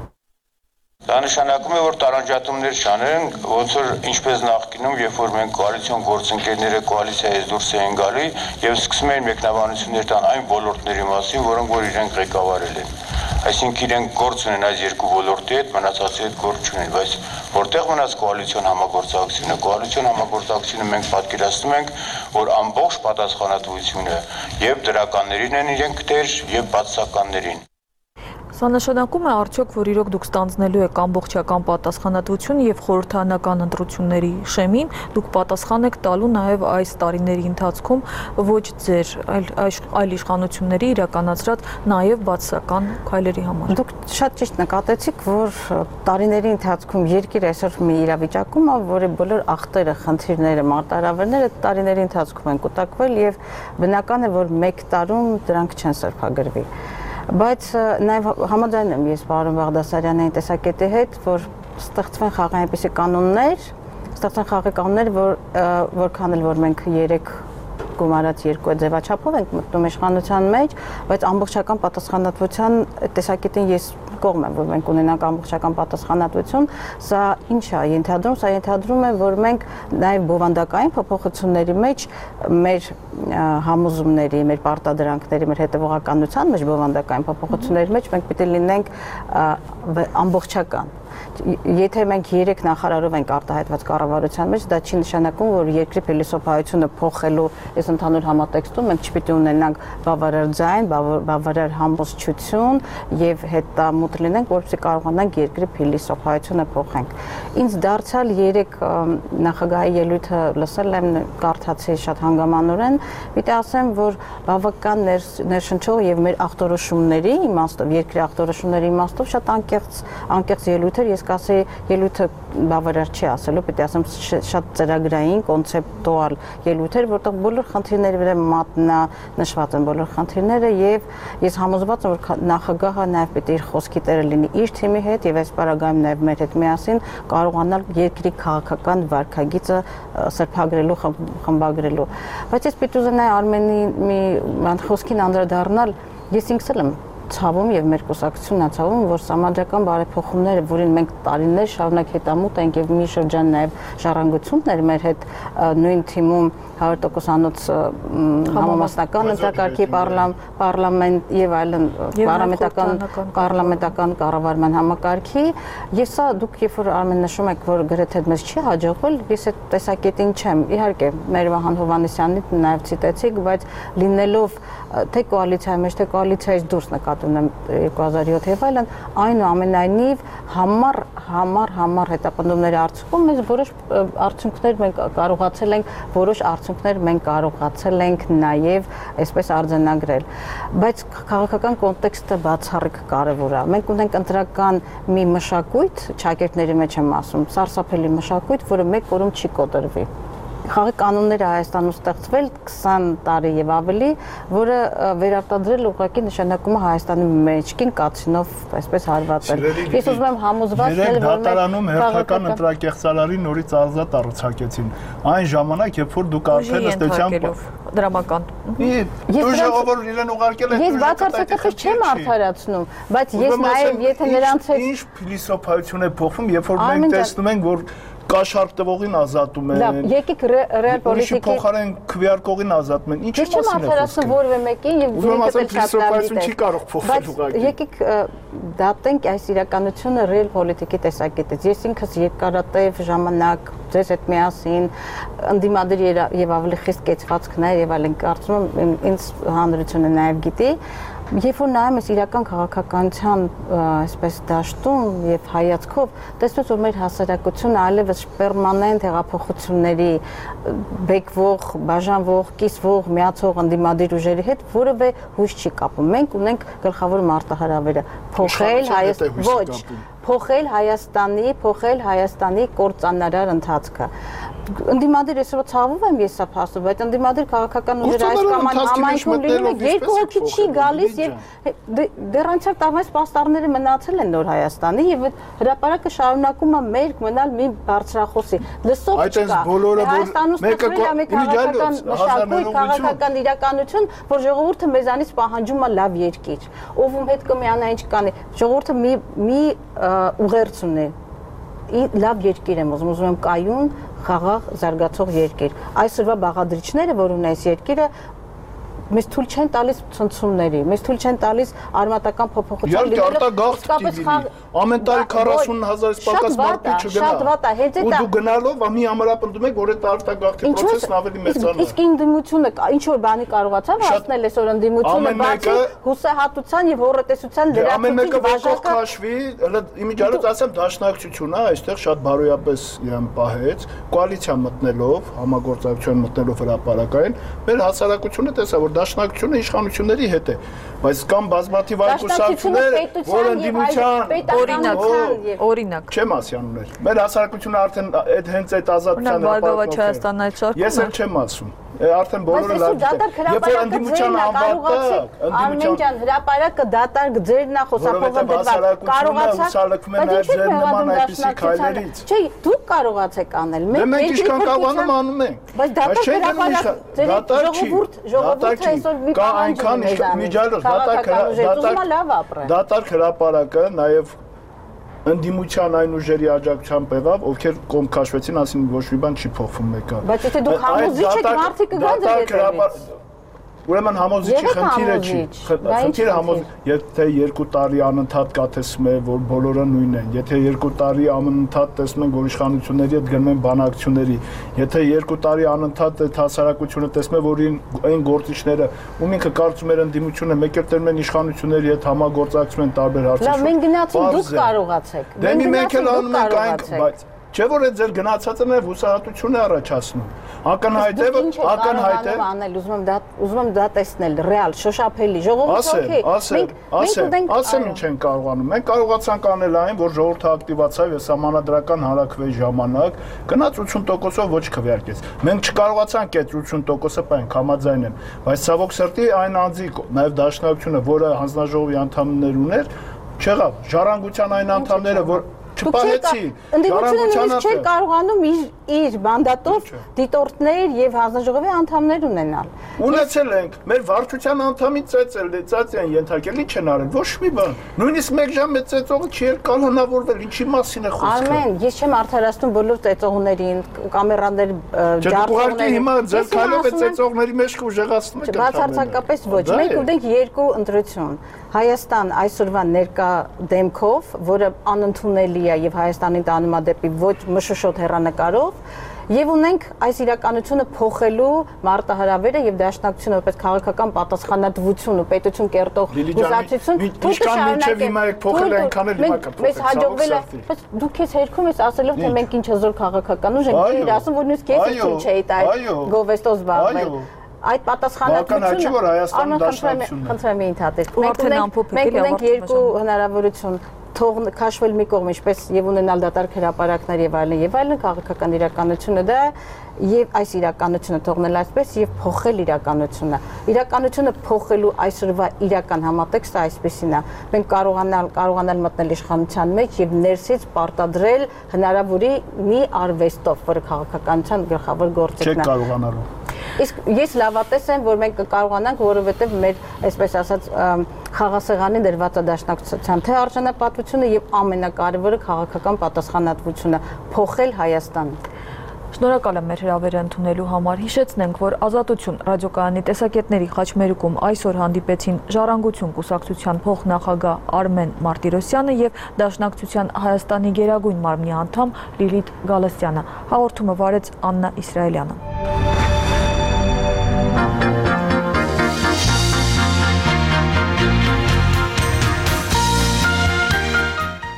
Դա նշանակում է, որ տարանջատումներ չանեն, ոնց որ ինչպես նախկինում, երբ որ մենք կոալիցիոն գործընկերները կոալիցիայից դուրս էին գալի եւ սկսում էին մեկնաբանություններ տան այն ոլորտների մասին, որոնք որ իրենք ղեկավարել են։ Այսինքն իրենք գործ ունեն այս երկու ոլորտի հետ, մնացածի հետ գործ չունեն, բայց որտեղ մնաց կոալիցիոն համագործակցությունը, կոալիցիոն համագործակցությունը մենք պատկերացնում ենք, որ ամբողջ պատասխանատվությունը եւ դրականներին են իրենք դեր եւ բացասականներին։ Սա նշանակում է արդյոք, որ իրոք դուք ստանձնելու եք ամբողջական պատասխանատվություն եւ խորհրդարանական ընտրությունների շեմին, դուք պատասխան եք տալու նաեւ այս տարիների ընթացքում ոչ ձեր, այլ իշխանությունների իրականացրած նաեւ բացասական քայլերի համար։ Դուք շատ ճիշտ նկատեցիք, որ տարիների ընթացքում երկիրը այսօր մի իրավիճակում է, որի բոլոր ախտերը, խնդիրները, մարտահրավերները տարիների ընթացքում են կուտակվել եւ բնական է, որ մեկ տարում դրանք չեն սրբագրվի։ Բայց նաև համաձայն եմ ես պարոն Բաղդասարյանի տեսակետի հետ, որ ստեղծվեն խաղի այնպիսի կանոններ, որքան էլ որ մենք 3 գումարած 2 ձևաչափով ենք մտնում իշխանության մեջ, բայց ամբողջական պատասխանատվության տեսակետին ես կողմ եմ, որ մենք ունենանք ամբողջական պատասխանատվություն, սա ինչ է ենթադրում, սա ենթադրում է, որ մենք նաև բովանդակային փոփոխությունների մեջ մեր համոզումների, մեր պարտադրանքների, մեր հետևողականության մեջ բովանդակային փոփոխությունների մեջ մենք պիտի լինենք ամբողջական։ Եթե մենք 3 նախարարով ենք արտահայտված կառավարության մեջ, դա չի նշանակում, որ երկրի փիլիսոփայությունը փոխելու այս ընդհանուր համատեքստում մենք չպիտի ունենանք բավարար ձայն, բավարար համոզչություն եւ հետամուտ լինենք, որպեսզի կարողանանք երկրի փիլիսոփայությունը փոխենք։ Ինձ դարձյալ 3 նախագահի ելույթը լսել եմ, կարդացի շատ հանգամանորեն, պիտի ասեմ, որ բավական ներշնչող եւ մեր ախտորոշումների իմաստով, երկրի ախտորոշումների իմաստով շատ անկեղծ ելույթ էր, ես կասեի ելույթը բավարար չի ասելու, պիտի ասեմ շատ ծրագրային, կոնցեպտուալ ելույթ էր, որտեղ բոլոր խնդիրների վրա մատնանշված են բոլոր խնդիրները եւ ես համոզված եմ, որ նախագահը նաեւ պիտի իր խոսքի տերը լինի իր թիմի հետ եւ այս պարագայում նաեւ մեր հետ միասին կարողանալ երկրի քաղաքական վարքագիծը սրբագրելու, խմբագրելու։ Բայց ես պիտի ուզենայի Արմենի մի խոսքին անդրադառնալ, ես ինքս եմ ցավում եւ մեր կուսակցությունն է ցավում, որ համաձայնական բարեփոխումները, որին մենք տարիներ շարունակ հետամուտ ենք եւ մի շրջան նաեւ ժառանգություններ մեր հետ նույն թիմում 100%-անոց համամասնական ընտրակարգի պարլամենտ եւ այլն պարլամենտական կառավարման համակարգի, ես սա դուք երբ որ Արմեն նշում եք, որ գրեթե մեզ չի հաջողվել, ես այդ տեսակետին չեմ, իհարկե մեր Վահան Հովհաննիսյանին նաեւ ցիտեցիք, բայց լինելով թե կոալիցիայի մեջ, թե կոալիցիայից դուրս նկատում եմ 2007 եւ այլն, այնուամենայնիվ համառ հետապնդումների արդյունքում մեզ որոշ արդյունքներ մենք կարողացել ենք նաեւ այսպես արձանագրել, բայց քաղաքական կոնտեքստը բացառիկ կարեւոր է։ Մենք ունենք ընտրական մի մշակույթ, ճակերտների մեջ եմ ասում, սարսափելի մշակույթ, որը մեկ օրում չի կոտրվի։ Խաղի կանոնները Հայաստանում ստեղծվել 20 տարի եւ ավելի, որը վերարտադրել ուղղակի նշանակում է Հայաստանի մեջքին կացինով այսպես հարվածել։ Ես ուզում եմ համոզված լինել, որ դատարանում հերթական ընտրակեղծարարի նորից ազատ առցակեցին։ Այն ժամանակ, երբ որ դուք արդեն ըստեյության դրամական։ Ես ժողովուրդ իրեն ուղարկել եք։ Ես բացարձակապես չեմ արդարացնում, բայց ես նաեւ եթե նրանց հետ ինչ փիլիսոփայություն է փոխվում, երբ որ մենք տեսնում ենք, որ կաշառք տվողին ազատում են։ Լավ, եկեք ռեալ պոլիտիկի փոխարեն քվեարկողին ազատում են։ Ինչի՞ մասին է խոսքը։ Ես չեմ արդարացնում որևէ մեկին եւ փիլիսոփայություն չի կարող փոխել ուղղակի։ Եկեք դատենք այս իրականությունը ռեալ պոլիտիկի տեսակետից։ Ես ինքս երկարատև ժամանակ ձեզ հետ միասին ընդդիմադիր եւ ավելի խիստ կեցվածքներ եւ այլն կարծում եմ ինձ հանրությունը նաեւ գիտի, Երբ որ նայում ես իրական քաղաքականության այսպես դաշտում եւ հայացքով, տեսնում որ մեր հասարակությունը այլևս պերմանենտ հեղափոխությունների բեկվող, բաժանվող, կիսվող, միացող ընդդիմադիր ուժերի հետ որևէ հույս չի կապում։ Մենք ունենք գլխավոր մարտահրավերը փոխել Հայաստանի կործանարար ընթացքը։ Ընդդիմադիր այսօր ցավում եմ ես սա փաստով, բայց ընդդիմադիր քաղաքական ուժերը այս կամ այն համայնքում լինում է, երկու հոգի չի գալիս եւ դեռ անցյալ տարվա պաստառները մնացել են նոր Հայաստանի եւ այդ հրապարակը շարունակում է մերկ մնալ մի բարձրախոսի։ Լսող չկա։ Հայաստանում ստեղծվել է մի քաղաքական մշակույթ, քաղաքական իրականություն, որ ժողովուրդը մեզանից պահանջում է լավ երկիր։ Ով ում հետ կմիանա ինչ կանի։ Ժողովուրդը մի ուղերձ ունի։ Լավ երկիր եմ ուզում եմ կայուն, խաղաղ, զարգացող երկիր։ Այսօրվա բաղադրիչները, որ ունեն այս երկիրը, մեզ թույլ չեն տալիս ցնցումների, մեզ թույլ չեն տալիս արմատական փոփոխության լինելը։ Ամեն տարի 40,000-ից պակաս մարդ չգնա։ Շատ վատ է, հենց դա։ Ու դու գնալով մի ամրապնդում եք, որ այդ արտագաղթի process-ն ավելի մեծանա։ Իսկ ընդդիմությունը ինչ որ բանի կարողացավ հասնել այսօր ընդդիմությունը բացի հուսահատության եւ հոռետեսության լրացուցիչ բաժակը քաշվի, իմիջիալից ասեմ դաշնակցությունը այստեղ շատ բարոյապես իրան պահեց, կոալիցիա մտնելով, համագործակցություն մտնելով հրապարակային, մեր հասարակությունը տեսա որ դաշնակցությունը իշխանությունների հետ է, բայց կամ բազմաթիվ այլ կուսակցություններ, որ ընդդիմության օրինակ չեմ ասի անուններ։ Մեր հասարակությունը արդեն այդ հենց այդ ազատության հրապարակով Հայաստանն այդ շարքում։ Ես էլ չեմ ասում։ Արդեն բոլորը լավ գիտեն։ Երբ որ ընդդիմության անվատը, Արմեն ջան, հրապարակը դատարկ ձերն է խոսափողը դրված։ Կարողացաք, բայց ինչու՞ նման այդպիսի քայլերից։ Չէ, դուք կարողացեք անել։ Մենք ինչքան կարողանում անում ենք։ Բայց դատարկ հրապարակ ժողովուրդը այսօր մի կա այնքան միջալոց դատարկ հրապարակը նաև ընդդիմության այն ուժերի աջակցությամբ եղավ, ովքեր կողմ քաշվեցին, ասին ոչ մի բան չի փոխվում մեկը։ Բայց եթե դուք համոզիչ եք, մարդիկ կգան ձեր հետևից։ Ուրեմն համոզիչի խնդիրը չի։ Խնդիրը եթե 2 տարի անընդհատ կաթեցնում է, որ բոլորը նույնն են, եթե 2 տարի անընդհատ տեսնում են, որ իշխանությունների հետ գնում են բանակցությունների, եթե 2 տարի անընդհատ այդ հասարակությունը տեսնում է, որ այն գործիչները, ում ինքը կարծում էր ընդդիմությունը, մեկ էլ տերում են իշխանությունների հետ համագործակցում են տարբեր հարցերով։ Լավ, մենք գնացինք, դուք կարողացեք։ Դե մենք էլ անում ենք այն, բայց չէ որ այդ ձեր գնացածը նաև հուսահատություն է առաջացնում։ Ակնհայտ է, ակնհայտ է։ Ուզում եմ դա տեսնել, ռեալ, շոշափելի, ժողովուրդը ասեմ ինչ են կարողանում։ Մենք կարողացանք անել այն, որ ժողովուրդը ակտիվացավ եւ սահմանադրական հանրաքվեի ժամանակ գնաց 80%-ով ոչ քվեարկեց։ Մենք չկարողացանք այդ 80%-ը պայենք համաձայն եմ, բայց ցավոք սրտի այն անձի նաև դաշնակցությունը, որը հանձնաժողովի անդամներ ուներ, չեղավ ժառանգության այն անդամները, որ չպահեցի։ Ընդդիմությունը չէր կարողանում իր մանդատով դիտորդներ եւ հանձնաժողովի անդամներ ունենալ։ Ունեցել ենք, մեր վարչության անդամի ծեծեն ենթարկել, ինչ են արել, ոչ մի բան։ Նույնիսկ 1 ժամ այդ ծեծողը չի կանոնավորվել, ինչի մասին է խոսքը։ Արմեն, ես չեմ արդարացնում բոլոր ծեծողներին, կամերաներ ջարդողներին։ Հիմա ձեր քայլով այդ ծեծողների մեջ կուժեղացնում եք։ Բացարձակապես ոչ։ Մենք ունենք երկու ընտրություն։ Հայաստան այսօրվա ներկա դեմքով, որը անընդունելի է եւ Հայաստանին տանում է դեպի ոչ մշուշոտ հեռանկարով, եւ ունենք այս իրականությունը փոխելու մարտահրավերը եւ դաշնակցությունը որպես քաղաքական պատասխանատվություն ու պետություն կերտող հուսակցություն ինչքան մինչեւ հիմա եք փոխել այնքան էլ հիմա կփոխեք։ Մեզ հաջողվել է, բայց դուք քեզ հերքում ես ասելով թե մենք ինչ հզոր քաղաքական ուժ ենք, իր ասում որ նույնիսկ ես ինչ չէի տա գովեստով զբաղվել։ Այդ պատասխանատվությունը Հայաստանում դաշնակցությունն է։ Խնդրեմ ինքնաթիվ։ Մենք ունենք երկու հնարավորություն թող քաշվել մի կողմ, ինչպես եւ ունենալ դատարկ հրապարակներ եւ այլն քաղաքական իրականությունը դա եւ այս իրականությունը թողնել այսպես եւ փոխել իրականությունը փոխելու այսօրվա իրական համատեքստը այսպեսին է մենք կարողանալ մտնել իշխանության մեջ եւ ներսից պարտադրել հնարավորի մի արվեստով, որը քաղաքականության գլխավոր գործիքն է։ Չեք կարողանալու։ Իսկ ես լավատես եմ, որ մենք կարողանանք, որովհետև մեր, այսպես ասած, խաղասեղանին դրված է դաշնակցության թե արժանապատվությունը եւ ամենակարևորը քաղաքական պատասխանատվությունը փոխել Հայաստանը։ Շնորհակալ եմ մեր հրավերը ընդունելու համար։ Հիշեցնենք, որ Ազատություն ռադիոկայանի տեսակետների խաչմերուկում այսօր հանդիպեցին Ժառանգություն կուսակցության փոխնախագահ Արմեն Մարտիրոսյանը եւ Դաշնակցության Հայաստանի գերագույն մարմնի անդամ Լիլիթ Գալստյանը։ Հաղորդումը վարեց Աննա Իսրայելյանը։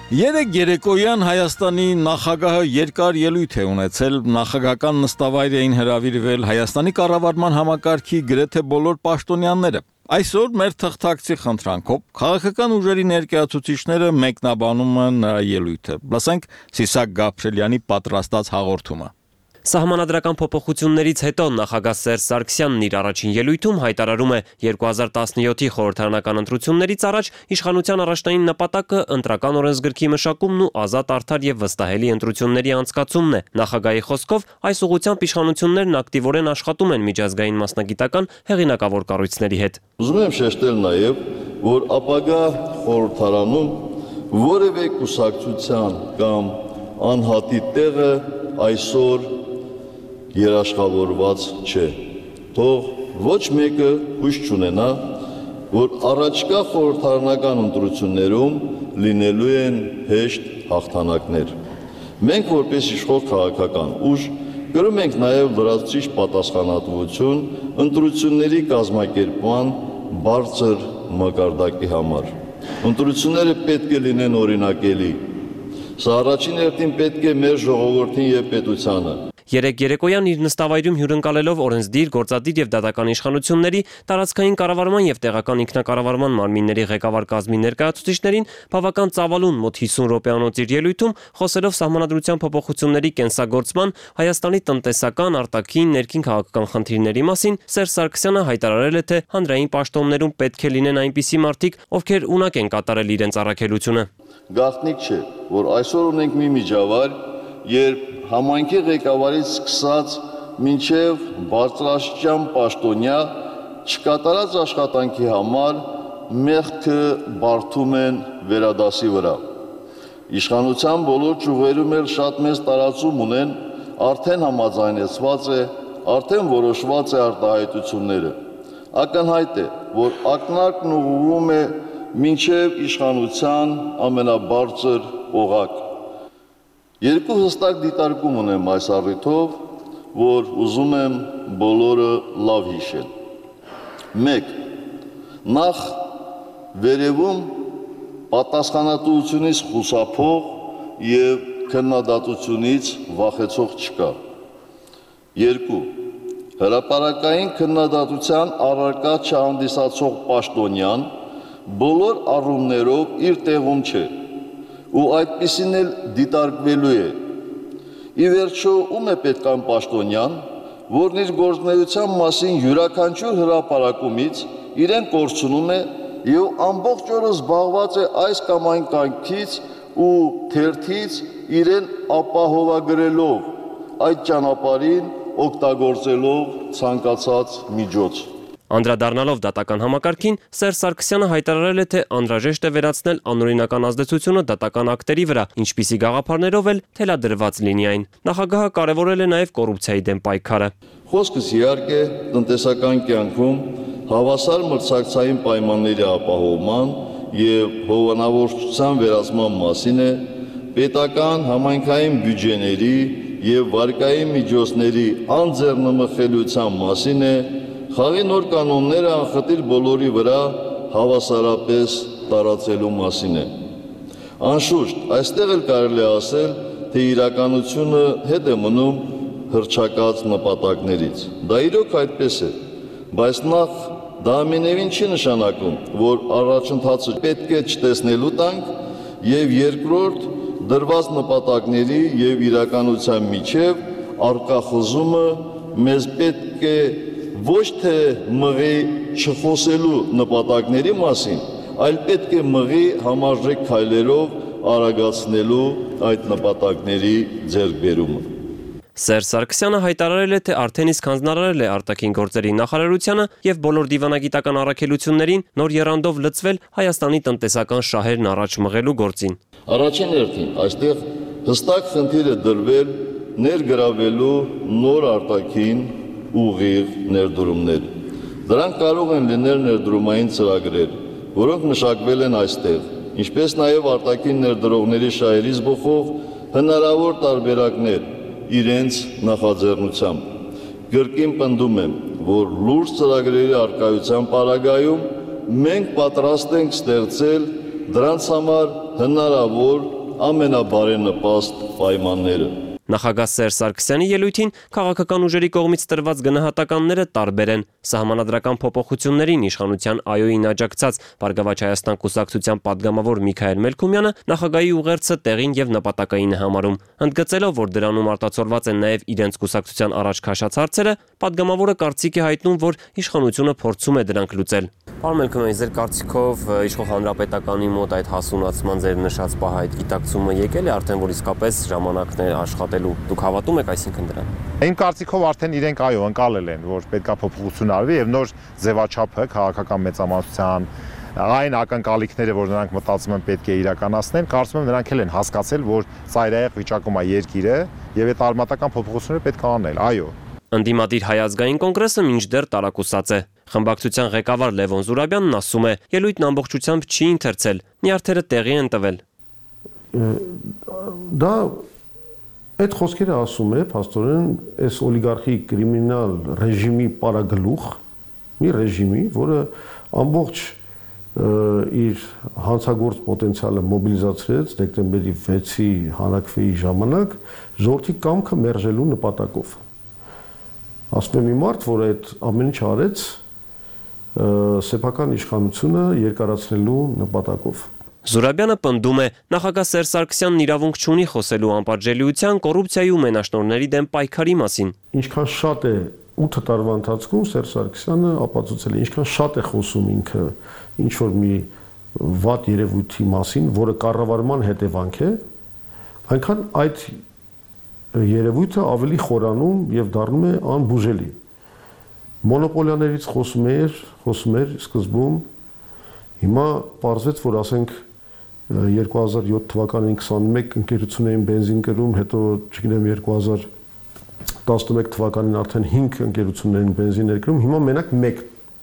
Երեկ երեկոյան Հայաստանի նախագահը երկար ելույթ է ունեցել, նախագահական նստավայր էին հրավիրվել Հայաստանի կառավարման համակարգի գրեթե բոլոր պաշտոնյաները։ Այսօր մեր թղթակցի խնդրանքով քաղաքական ուժերի ներկայացուցիչները մեկնաբանում են նրա ելույթը։ Լսենք Սիսակ Գաբրելյանի պատրաստած հաղորդումը։ Սահմանադրական փոփոխություններից հետո նախագահ Սերժ Սարգսյանն իր առաջին ելույթում հայտարարում է 2017-ի խորհրդարանական ընտրություններից առաջ իշխանության առաջնային նպատակը ընտրական օրենսգրքի մշակումն ու ազատ, արդար եւ վստահելի ընտրությունների անցկացումն է։ Նախագահի խոսքով այս ուղղությամբ իշխանություններն ակտիվորեն աշխատում են միջազգային մասնագիտական հեղինակավոր կառույցների հետ։ Ուզում եմ շեշտել նաեւ, որ ապագա խորհրդարանում որևէ կուսակցության կամ անհատի տեղը այսօր երաշխավորված չէ։ Թող ոչ մեկը հույս չունենա, որ առաջկա խորհրդարանական ընտրություններում լինելու են հեշտ հաղթանակներ։ Մենք որպես իշխող քաղաքական ուժ կրում ենք նաև լրացուցիչ պատասխանատվություն ընտրությունների կազմակերպման բարձր մակարդակի համար։ Ընտրությունները պետք է լինեն օրինակելի։ Սա առաջին հերթին պետք է մեր ժողովրդին եւ պետությանը։ Երեկ երեկոյան իր նստավայրում հյուրընկալելով օրենսդիր, գործադիր եւ դատական իշխանությունների, տարածքային կառավարման եւ տեղական ինքնակառավարման մարմինների ղեկավար կազմի ներկայացուցիչներին բավական ծավալուն մոտ 50 րոպեանոց իր ելույթում խոսելով սահմանադրության փոփոխությունների կենսագործման, Հայաստանի տնտեսական, արտաքին, ներքին քաղաքական խնդիրների մասին, Սերժ Սարգսյանը հայտարարել է, թե հանրային պաշտոններում պետք է լինեն այնպիսի մարդիկ, ովքեր ունակ են կատարել իրենց առաքելությունը։ Գաղտնիք չէ, որ այսօր ունենք մի միջավայր, երբ համայնքի ղեկավարից սկսած մինչև բարձրաստիճան պաշտոնյա չկատարած աշխատանքի համար մեղքը բարդում են վերադասի վրա։ Իշխանության բոլոր ճյուղերում էլ շատ մեծ տարածում ունեն, արդեն համաձայնեցված է, արդեն որոշված է արտահայտությունները։ Ակնհայտ է, որ ակնարկն ուղղվում է մինչև իշխանության ամենաբարձր օղակ։ Երկու հստակ դիտարկում ունեմ այս առիթով, որ ուզում եմ բոլորը լավ հիշել։ 1. Նախ վերևում պատասխանատվությունից խուսափող եւ քննադատությունից վախեցող չկա։ 2. Հրապարակային քննադատության առարկա չհանդիսացող պաշտոնյան բոլոր առումներով իր տեղում չէ ու այդպիսին էլ դիտարկվելու է։ Ի վերջո, ում է պետք այն պաշտոնյան, որն իր գործունեության մասին յուրաքանչյուր հրապարակումից իրեն կորցնում է եւ ամբողջ օրը զբաղված է այս կամ այն կյանքից ու թերթից իրեն ապահովագրելով այդ ճանապարհին օգտագործելով ցանկացած միջոց։ Անդրադառնալով դատական համակարգին, Սերժ Սարգսյանը հայտարարել է, թե անհրաժեշտ է վերացնել անօրինական ազդեցությունը դատական ակտերի վրա, ինչպիսի գաղափարներով էլ թելադրված լինի այն։ Նախագահը կարևորել է նաև կոռուպցիայի դեմ պայքարը։ Խոսքս իհարկե տնտեսական կյանքում հավասար մրցակցային պայմանների ապահովման եւ հովանավորչության վերացման մասին է, պետական համայնքային բյուջեների եւ վարկային միջոցների անձեռնմխելիության մասին է, խաղի նոր կանոնները անխտիր բոլորի վրա հավասարապես տարածելու մասին է։ Անշուշտ, այստեղ էլ կարելի է ասել, թե իրականությունը հետ է մնում հռչակած նպատակներից։ Դա իրոք այդպես է, բայց նախ դա ամենևին չի նշանակում, որ առաջընթացը պետք է չտեսնելու տանք եւ երկրորդ դրված նպատակների եւ իրականության միջև առկա խզումը մեզ պետք է ոչ թե մղի չխոսելու նպատակների մասին, այլ պետք է մղի համարժեք քայլերով արագացնելու այդ նպատակների ձեռքբերումը։ Սերժ Սարգսյանը հայտարարել է, թե արդեն իսկ հանձնարարել է արտաքին գործերի նախարարությանը եւ բոլոր դիվանագիտական առաքելություններին նոր եռանդով լցվել Հայաստանի տնտեսական շահերն առաջ մղելու գործին։ Առաջին հերթին այստեղ հստակ խնդիր է դրվել ներգրավելու նոր արտաքին ուղիղ ներդրումներ։ Դրանք կարող են լինել ներդրումային ծրագրեր, որոնք մշակվել են այստեղ, ինչպես նաև արտաքին ներդրողների շահերից բխող հնարավոր տարբերակներ իրենց նախաձեռնությամբ։ Գրկին պնդում եմ, որ լուրջ ծրագրերի արկայության պարագայում մենք պատրաստ ենք ստեղծել դրանց համար հնարավոր ամենաբարենպաստ պայմանները։ Նախագահ Սերժ Սարգսյանի ելույթին քաղաքական ուժերի կողմից տրված գնահատականները տարբեր են։ Սահմանադրական փոփոխություններին իշխանության ԱՅՈ-ին աջակցած Բարգավաճ Հայաստան կուսակցության падգամավոր Միքայել Մելքումյանը նախագահի ուղերձը տեղին եւ նպատակային է համարում։ Ընդգծելով, որ դրանում արտացոլված են նաեւ իրենց կուսակցության առաջ քաշած հարցերը, падգամավորը կարծիք է հայտնում, որ իշխանությունը փորձում է դրանք լուծել։ Պարոն Մելքումյան, ձեր կարծիքով իշխող հանրապետականի մոտ այդ հասունացման ձեր նշած պահ այդ գիտակցումը եկել է արդեն, որ իսկապես ժամանակն է աշխատելու։ Դուք հավատում եք այսինքն դրան։ Իմ կարծիքով արդեն իրենք այո ընկալել են, որ պետքա փոփոխություն արվի եւ նոր ձևաչափը քաղաքական մեծամասնության այն ակնկալիքները, որ նրանք մտածում են պետք է իրականացնեն, կարծում եմ նրանք էլ են հասկացել, որ ծայրահեղ վիճակում է երկիրը եւ այդ արմատական փոփոխությունները պետք է անել, այո։ Ընդդիմադիր Հայ ազգային կոնգրեսը մինչդեռ տարակուսած է։ Խմբակցության ղեկավար Լևոն Զուրաբյանն ասում է, ելույթն ամբողջությամբ չի ընթերցել, նյարդերը տեղի են տվել։ Դա այդ խոսքերը ասում է փաստորեն այս օլիգարխի կրիմինալ ռեժիմի պարագլուխ, մի ռեժիմի, որը ամբողջ իր հանցագործ պոտենցիալը մոբիլիզացրեց դեկտեմբերի 6-ի հանրաքվեի ժամանակ ժողովրդի կամքը մերժելու նպատակով։ Ասում եմ մի մարդ, որ այդ ամեն ինչ արեց սեփական իշխանությունը երկարացնելու նպատակով։ Զուրաբյանը պնդում է, նախագահ Սերժ Սարգսյանն իրավունք չունի խոսելու անպատժելիության, կոռուպցիայի ու մենաշնորհների դեմ պայքարի մասին։ Ինչքան շատ է 8 տարվա ընթացքում Սերժ Սարգսյանը ապացուցել է, ինչքան շատ է խոսում ինքը ինչ որ մի վատ երևույթի մասին, որը կառավարման հետևանք է, այնքան այդ երևույթը ավելի խորանում եւ դառնում է անբուժելի։ Մոնոպոլիաներից խոսում էր սկզբում, հիմա պարզվեց, որ ասենք 2007 թվականին 21 ընկերություն էին բենզին կրում, հետո չգիտեմ 2011 թվականին արդեն 5 ընկերություններ են բենզին կրում, հիմա մենակ 1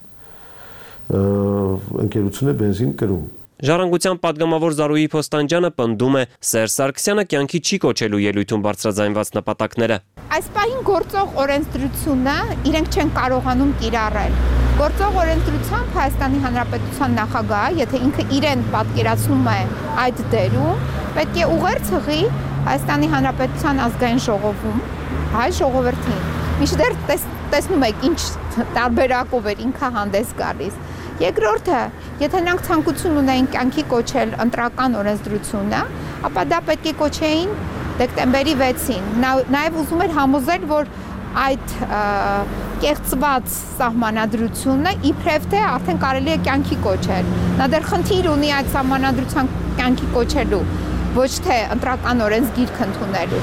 ընկերություն է բենզին կրում։ Ժառանգության падգամավոր Զարուհի Փոստանջյանը պնդում է, Սերժ Սարգսյանը կյանքի չի կոչելու ելույթում բարձրաձայնված նպատակները։ Այս պահին գործող օրենսդրությունը իրենք չեն կարողանում կիրառել։ Գործող օրենսդրությամբ Հայաստանի Հանրապետության նախագահը, եթե ինքը իրեն պատկերացնում է այդ դերում, պետք է ուղերձ հղի Հայաստանի Հանրապետության ազգային ժողովում, հայ ժողովրդին։ Մինչդեռ տեսնում եք ինչ տարբերակով էր ինքը հանդես գալիս։ Երկրորդը, եթե նրանք ցանկություն ունեին կյանքի կոչել ընտրական օրենսդրությունը, ապա դա պետք է կոչեին դեկտեմբերի 6-ին։ Նաև ուզում էր համոզել, որ այդ կեղծված սահմանադրությունը իբրև թե արդեն կարելի է կյանքի կոչել։ Նա դեռ խնդիր ունի այդ սահմանադրության կյանքի կոչելու, ոչ թե ընտրական օրենսգիրք ընդունելու։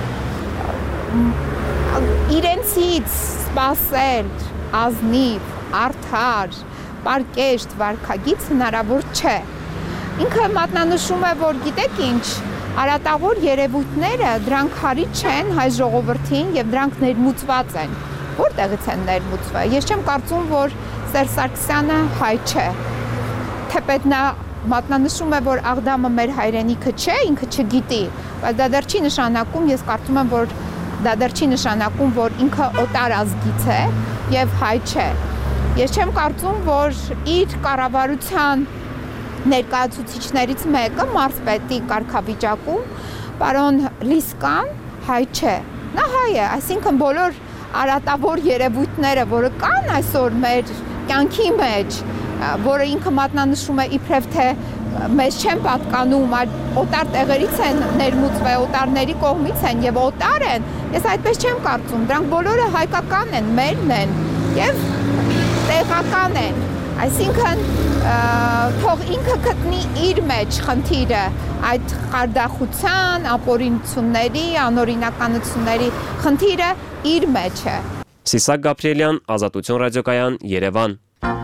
Իրենցից սպասել ազնիվ, արդար, պարկեշտ վարքագիծ հնարավոր չէ։ Ինքը մատնանշում է, որ գիտեք ինչ, արատավոր երևույթները դրանք հարի չեն հայ ժողովրդին եւ դրանք ներմուծված են։ Որտեղից են ներմուծվել։ Ես չեմ կարծում, որ Սերժ Սարգսյանը հայ չէ։ Թեպետ նա մատնանշում է, որ Աղդամը մեր հայրենիքը չէ, ինքը չգիտի, բայց դա դեռ չի նշանակում, ես կարծում եմ, որ դա դեռ չի նշանակում, որ ինքը օտար ազգից է եւ հայ չէ։ Ես չեմ կարծում, որ իր կառավարության ներկայացուցիչներից մեկը մարզպետի կարգավիճակում պարոն Լիսկան հայ չէ։ Նա հայ է, այսինքն բոլոր արատավոր երևույթները, որը կան այսօր մեր կյանքի մեջ, որը ինքը մատնանշում է իբրև թե մեզ չեն պատկանում, այլ օտար տեղերից են ներմուծվել, օտարների կողմից են եւ օտար են, ես այդպես չեմ կարծում, դրանք բոլորը հայկական են, մերն են եւ տեղական են, այսինքն թող ինքը գտնի իր մեջ խնդիրը այդ խարդախության, ապօրինությունների, անօրինականությունների խնդիրը իր մեջ է։ Սիսակ Գաբրիելյան, Ազատություն ռադիոկայան, Երևան։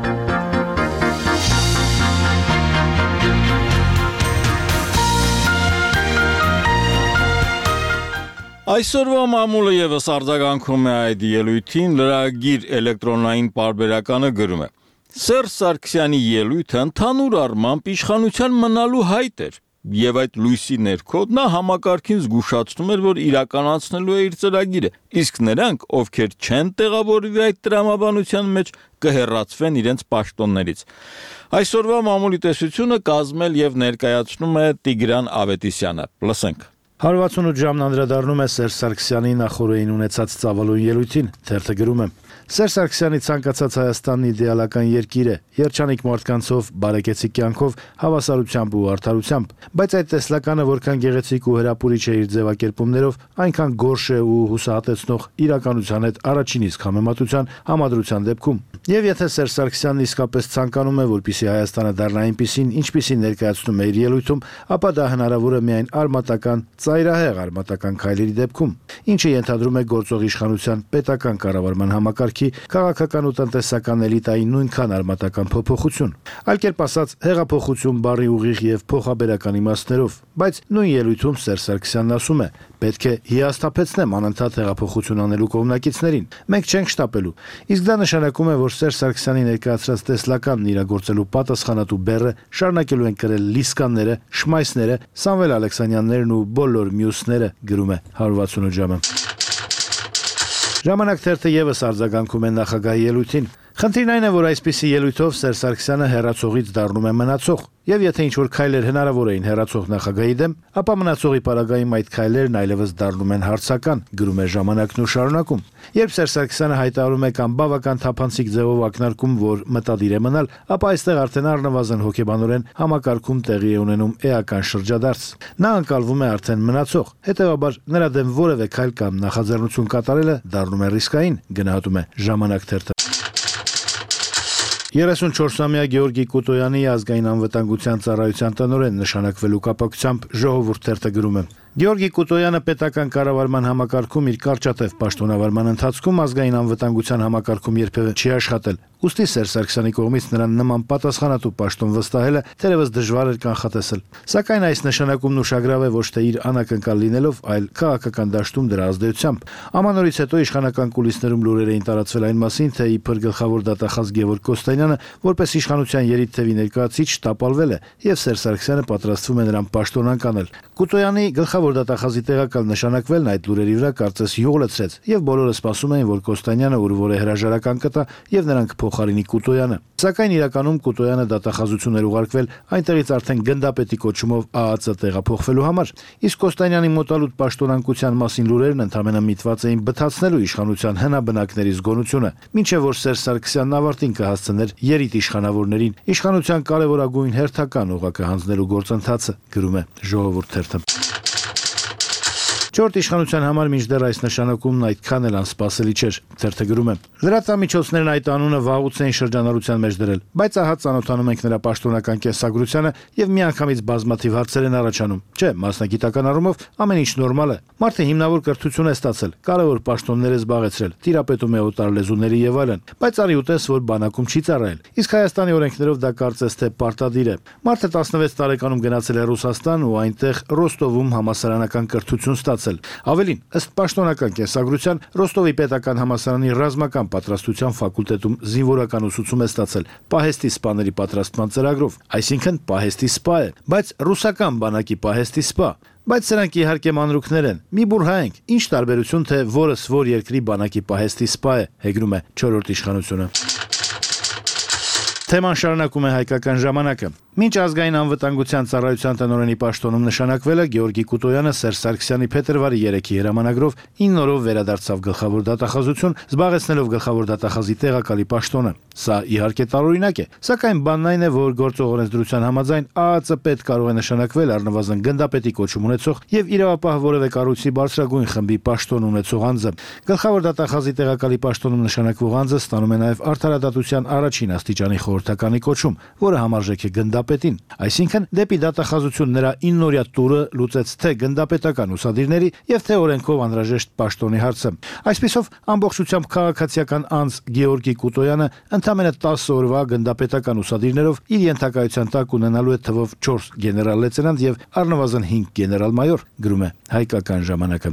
Այսօրվա մամուլը եւս արձագանքում է այդ ելույթին, լրագիր էլեկտրոնային պարբերականը գրում է. Սերժ Սարգսյանի ելույթը ընդհանուր առմամբ իշխանության մնալու հայտ էր։ եւ այդ լույսի ներքո նա համակարգին զգուշացնում էր, որ իրականացնելու է իր ծրագիրը, իսկ նրանք, ովքեր չեն տեղավորվի այդ տրամաբանության մեջ, կհեռացվեն իրենց պաշտոններից։ Այսօրվա մամուլի տեսությունը կազմել եւ ներկայացնում է Տիգրան Ավետիսյանը։ Լսենք։ 168 ժամն անդրադառնում է Սերժ Սարգսյանի նախօրեին ունեցած ծավալուն ելույթին, թերթը գրում է. Սերժ Սարգսյանի ցանկացած Հայաստանն իդեալական երկիր է, երջանիկ մարդկանցով, բարեկեցիկ կյանքով, հավասարությամբ ու արդարությամբ, բայց այդ տեսլականը որքան գեղեցիկ ու հրապուրիչ է իր ձևակերպումներով, այնքան գորշ է ու հուսահատեցնող իրականության հետ առաջին իսկ համեմատության համադրության դեպքում։ Եվ եթե Սերժ Սարգսյանն իսկապես ցանկանում է, որպեսզի Հայաստանը դառնա այնպիսին, ինչպիսին ներկայացնում է իր ելույթում, ապա դա հնարավոր է միայն արմատական, ծայրահեղ արմատական քայլերի դեպքում, ինչը ենթադրում է գործող իշխանության պետական կառավարման համակարգի քաղաքական ու տնտեսական էլիտայի նույնքան արմատական փոփոխություն։ Այլ կերպ ասած, հեղափոխություն բառի ուղիղ եւ փոխաբերական իմաստներով, բայց նույն ելույթում Սերժ Սարգսյանն ասում է. պետք է հիասթափեցնեմ անընդհատ հեղափոխություն անելու կողմնակիցներին։ Մենք չենք շտապելու։ Իսկ դա նշանակում է, որ Սերժ Սարգսյանի ներկայացրած տեսլականն իրագործելու պատասխանատու բեռը շարունակելու են կրել Լիսկանները, Շմայսները, Սամվել Ալեքսանյաններն ու բոլոր մյուսները, գրում է 168 ժամը։ Ժամանակ թերթը եւս արձագանքում է նախագահի ելույթին։ Խնդիրն այն է, որ այսպիսի ելույթով Սերժ Սարգսյանը հեռացողից դառնում է մնացող, եւ եթե ինչ-որ քայլեր հնարավոր էին հեռացող նախագահի դեմ, ապա մնացողի պարագայում այդ քայլերն այլևս դառնում են հարցական, գրում է Ժամանակն ու շարունակում։ Երբ Սերժ Սարգսյանը հայտարարում է կամ բավական թափանցիկ ձևով ակնարկում, որ մտադիր է մնալ, ապա այստեղ արդեն առնվազն հոգեբանորեն համակարգում տեղի է ունենում էական շրջադարձ։ Նա անցալվում է արդեն մնացող, հետեւաբար նրա դեմ որևէ քայլ կամ նախաձեռնություն կատարելը դառնում է ռիսկային, գնահատում է Ժամանակ թերթը։ 34-ամյա Գեորգի Կուտոյանի ազգային անվտանգության ծառայության տնօրեն նշանակվելու կապակցությամբ Ժողովուրդ թերթը գրում է. Գեորգի Կուտոյանը պետական կառավարման համակարգում իր կարճատև պաշտոնավարման ընթացքում ազգային անվտանգության համակարգում երբևէ չի աշխատել։ Ուստի Սերժ Սարգսյանի կողմից նրան նման պատասխանատու պաշտոն վստահելը թերևս դժվար էր կանխատեսել։ Սակայն այս նշանակումն ուշագրավ է ոչ թե իր անակնկալ լինելով, այլ քաղաքական դաշտում դրա ազդեցությամբ։ Ամանորից հետո իշխանական կուլիսներում լուրեր էին տարածվել այն մասին, թե իբր գլխավոր դատախազ Գևորգ Կոստանյանը որպես իշխանության երիտթևի ներկայացուցիչ տապալվել է, եւ Սերժ Սարգսյանը պատրաստվում է նրան պաշտոնանկ անել։ Կուտոյանի գլխավոր դատախազի տեղակալ նշանակվելն այդ լուրերի վրա կարծես յուղ լցրեց, եւ բոլորը սպասում էին, որ Կոստանյանը ուրվոր է հրաժարական կտա եւ նրանք փոխարինի Կուտոյանը։ Սակայն իրականում Կուտոյանը դատախազություն էր ուղարկվել այնտեղից արդեն գնդապետի կոչումով ԱԱԾ տեղափոխվելու համար, իսկ Կոստանյանի մոտալուտ պաշտոնանկության մասին լուրերն ընդհանրապես միտված էին բթացնելու իշխանության հնաբնակների զգոնությունը, մինչև որ Սերժ Սարգսյանն ավարտին կհասցներ երիտ իշխանավորներին իշխանության կարևորագույն հերթական օղակը հանձնելու գործընթացը, գրում է Ժողովուրդ թերթը։ Չորրորդ իշխանության համար մինչդեռ այս նշանակումն այդքան էլ անսպասելի չէր, թերթը գրում է. Լրատվամիջոցներն այդ անունը վաղուց էին շրջանառության մեջ դրել, բայց ահա ծանոթանում ենք նրա պաշտոնական կենսագրությանը եւ միանգամից բազմաթիվ հարցեր են առաջանում։ Չէ, մասնագիտական առումով ամեն ինչ նորմալ է։ Մարդը հիմնավոր կրթություն է ստացել, կարևոր պաշտոններ է զբաղեցրել, տիրապետում է օտար լեզուների եւ այլն, բայց արի ուտես, որ բանակում չի ծառայել։ Իսկ Հայաստանի օրենքներով դա կարծես թե պարտադիր է։ Մարդը 16 տարեկանում գնացել է Ռուսաստան ու այնտեղ Ռոստովում համալսարանական կրթություն ստացել։ Ավելին, ըստ պաշտոնական կենսագրության, Ռոստովի պետական համալսարանի ռազմական պատրաստության ֆակուլտետում զինվորական ուսուցում է ստացել պահեստի սպաների պատրաստման ծրագրով, այսինքն պահեստի սպա է, բայց ռուսական բանակի պահեստի սպա։ Բայց սրանք իհարկե մանրուքներ են։ Մի բուրհայենք, ինչ տարբերություն թե որս որ երկրի բանակի պահեստի սպա է, հեգնում է 4-րդ իշխանությունը։ Թեման շարունակում է Հայկական ժամանակը։ Մինչ ազգային անվտանգության ծառայության տնօրենի պաշտոնում նշանակվելը Գեորգի Կուտոյանը Սերժ Սարգսյանի փետրվարի 3-ի հրամանագրով 9 օրով վերադարձավ գլխավոր դատախազություն, զբաղեցնելով գլխավոր դատախազի տեղակալի պաշտոնը։ Սա իհարկե տարօրինակ է, սակայն բանն այն է, որ գործող օրենսդրության համաձայն ԱԱԾ պետ կարող է նշանակվել առնվազն գնդապետի կոչում ունեցող եւ իրավապահ որևէ կառույցի բարձրագույն խմբի պաշտոն ունեցող անձը։ Գլխավոր դատախազի տեղակալի պաշտոնում նշանակվող անձը ստանում է նաեւ արդարադատության առաջին աստիճանի խորհրդականի կոչում, որը համարժեք է գնդապետին։ Այսինքն դեպի դատախազություն նրա 9-օրյա տուրը լուծեց թե գնդապետական ուսադիրների եւ թե օրենքով անհրաժեշտ պաշտոնի հարցը։ Այսպիսով ամբողջությամբ քաղաքացիական անձ Գեորգի Կուտոյանը ընդամենը 10 օրվա գնդապետական ուսադիրներով իր ենթակայության տակ ունենալու է թվով 4 գեներալ լեյտենանտ եւ առնվազն 5 գեներալ-մայոր, գրում է Հայկական ժամանակը։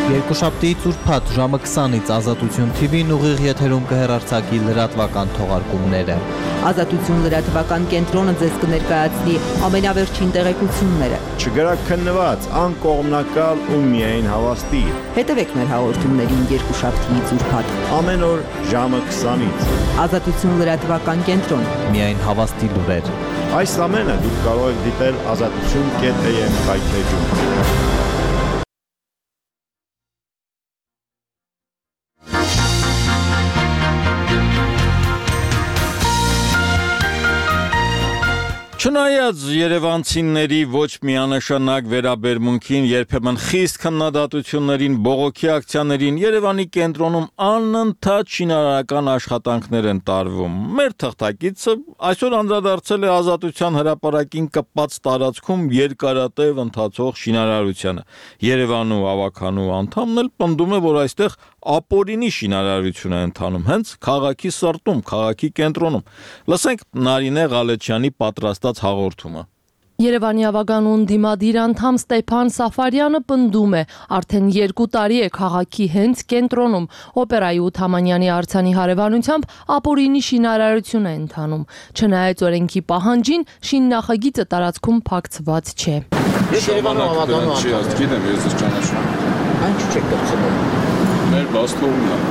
Երկուշաբթի ծուրփաթ ժամը 20-ից Ազատություն TV-ն ուղիղ եթերում կհեռարձակի լրատվական թողարկումները։ Ազատություն լրատվական կենտրոնը ձեզ կներկայացնի ամենավերջին տեղեկությունները։ Չգրաքննված, անկողմնակալ ու միայն հավաստի։ Հետևեք մեր հաղորդումներին երկուշաբթի ծուրփաթ։ Ամեն օր ժամը 20-ից։ Ազատություն լրատվական կենտրոն։ Միայն հավաստի լուրեր։ Այս ամենը դուք կարող եք դիտել azatutun.am հայթեջում։ Չնայած երևանցիների ոչ միանշանակ վերաբերմունքին, երբեմն խիստ քննադատություններին, բողոքի ակցիաներին Երևանի կենտրոնում անընդհատ շինարարական աշխատանքներ են տարվում։ Մեր թղթակիցը այսօր անդրադարձել է Ազատության հրապարակին կպած տարածքում երկարատև ընթացող շինարարությանը։ Երևանու ավականու անդամն էլ պնդում է, որ այստեղ ապօրինի շինարարություն է ընթանում, հենց քաղաքի սրտում, քաղաքի կենտրոնում։ Լսենք Նարինե Ղալեչյանի պատրաստած հաղորդումը։ Երևանի ավականուն դիմադիր անդամ Ստեփան Սաֆարյանը պնդում է, արդեն 2 տարի է քաղաքի հենց կենտրոնում օպերայի ու Թամանյանի արձանի հարևանությամբ ապօրինի շինարարություն է ընթանում։ Չնայած օրենքի պահանջին, շիննախագիծը տարածքում փակցված չէ։ Ես Երևանում ավականու անդամ եմ, գիտեմ, ես ձեզ ճանաչում։ Ինչու՞ չեք կրծնում։ Մեր բաստողումն է։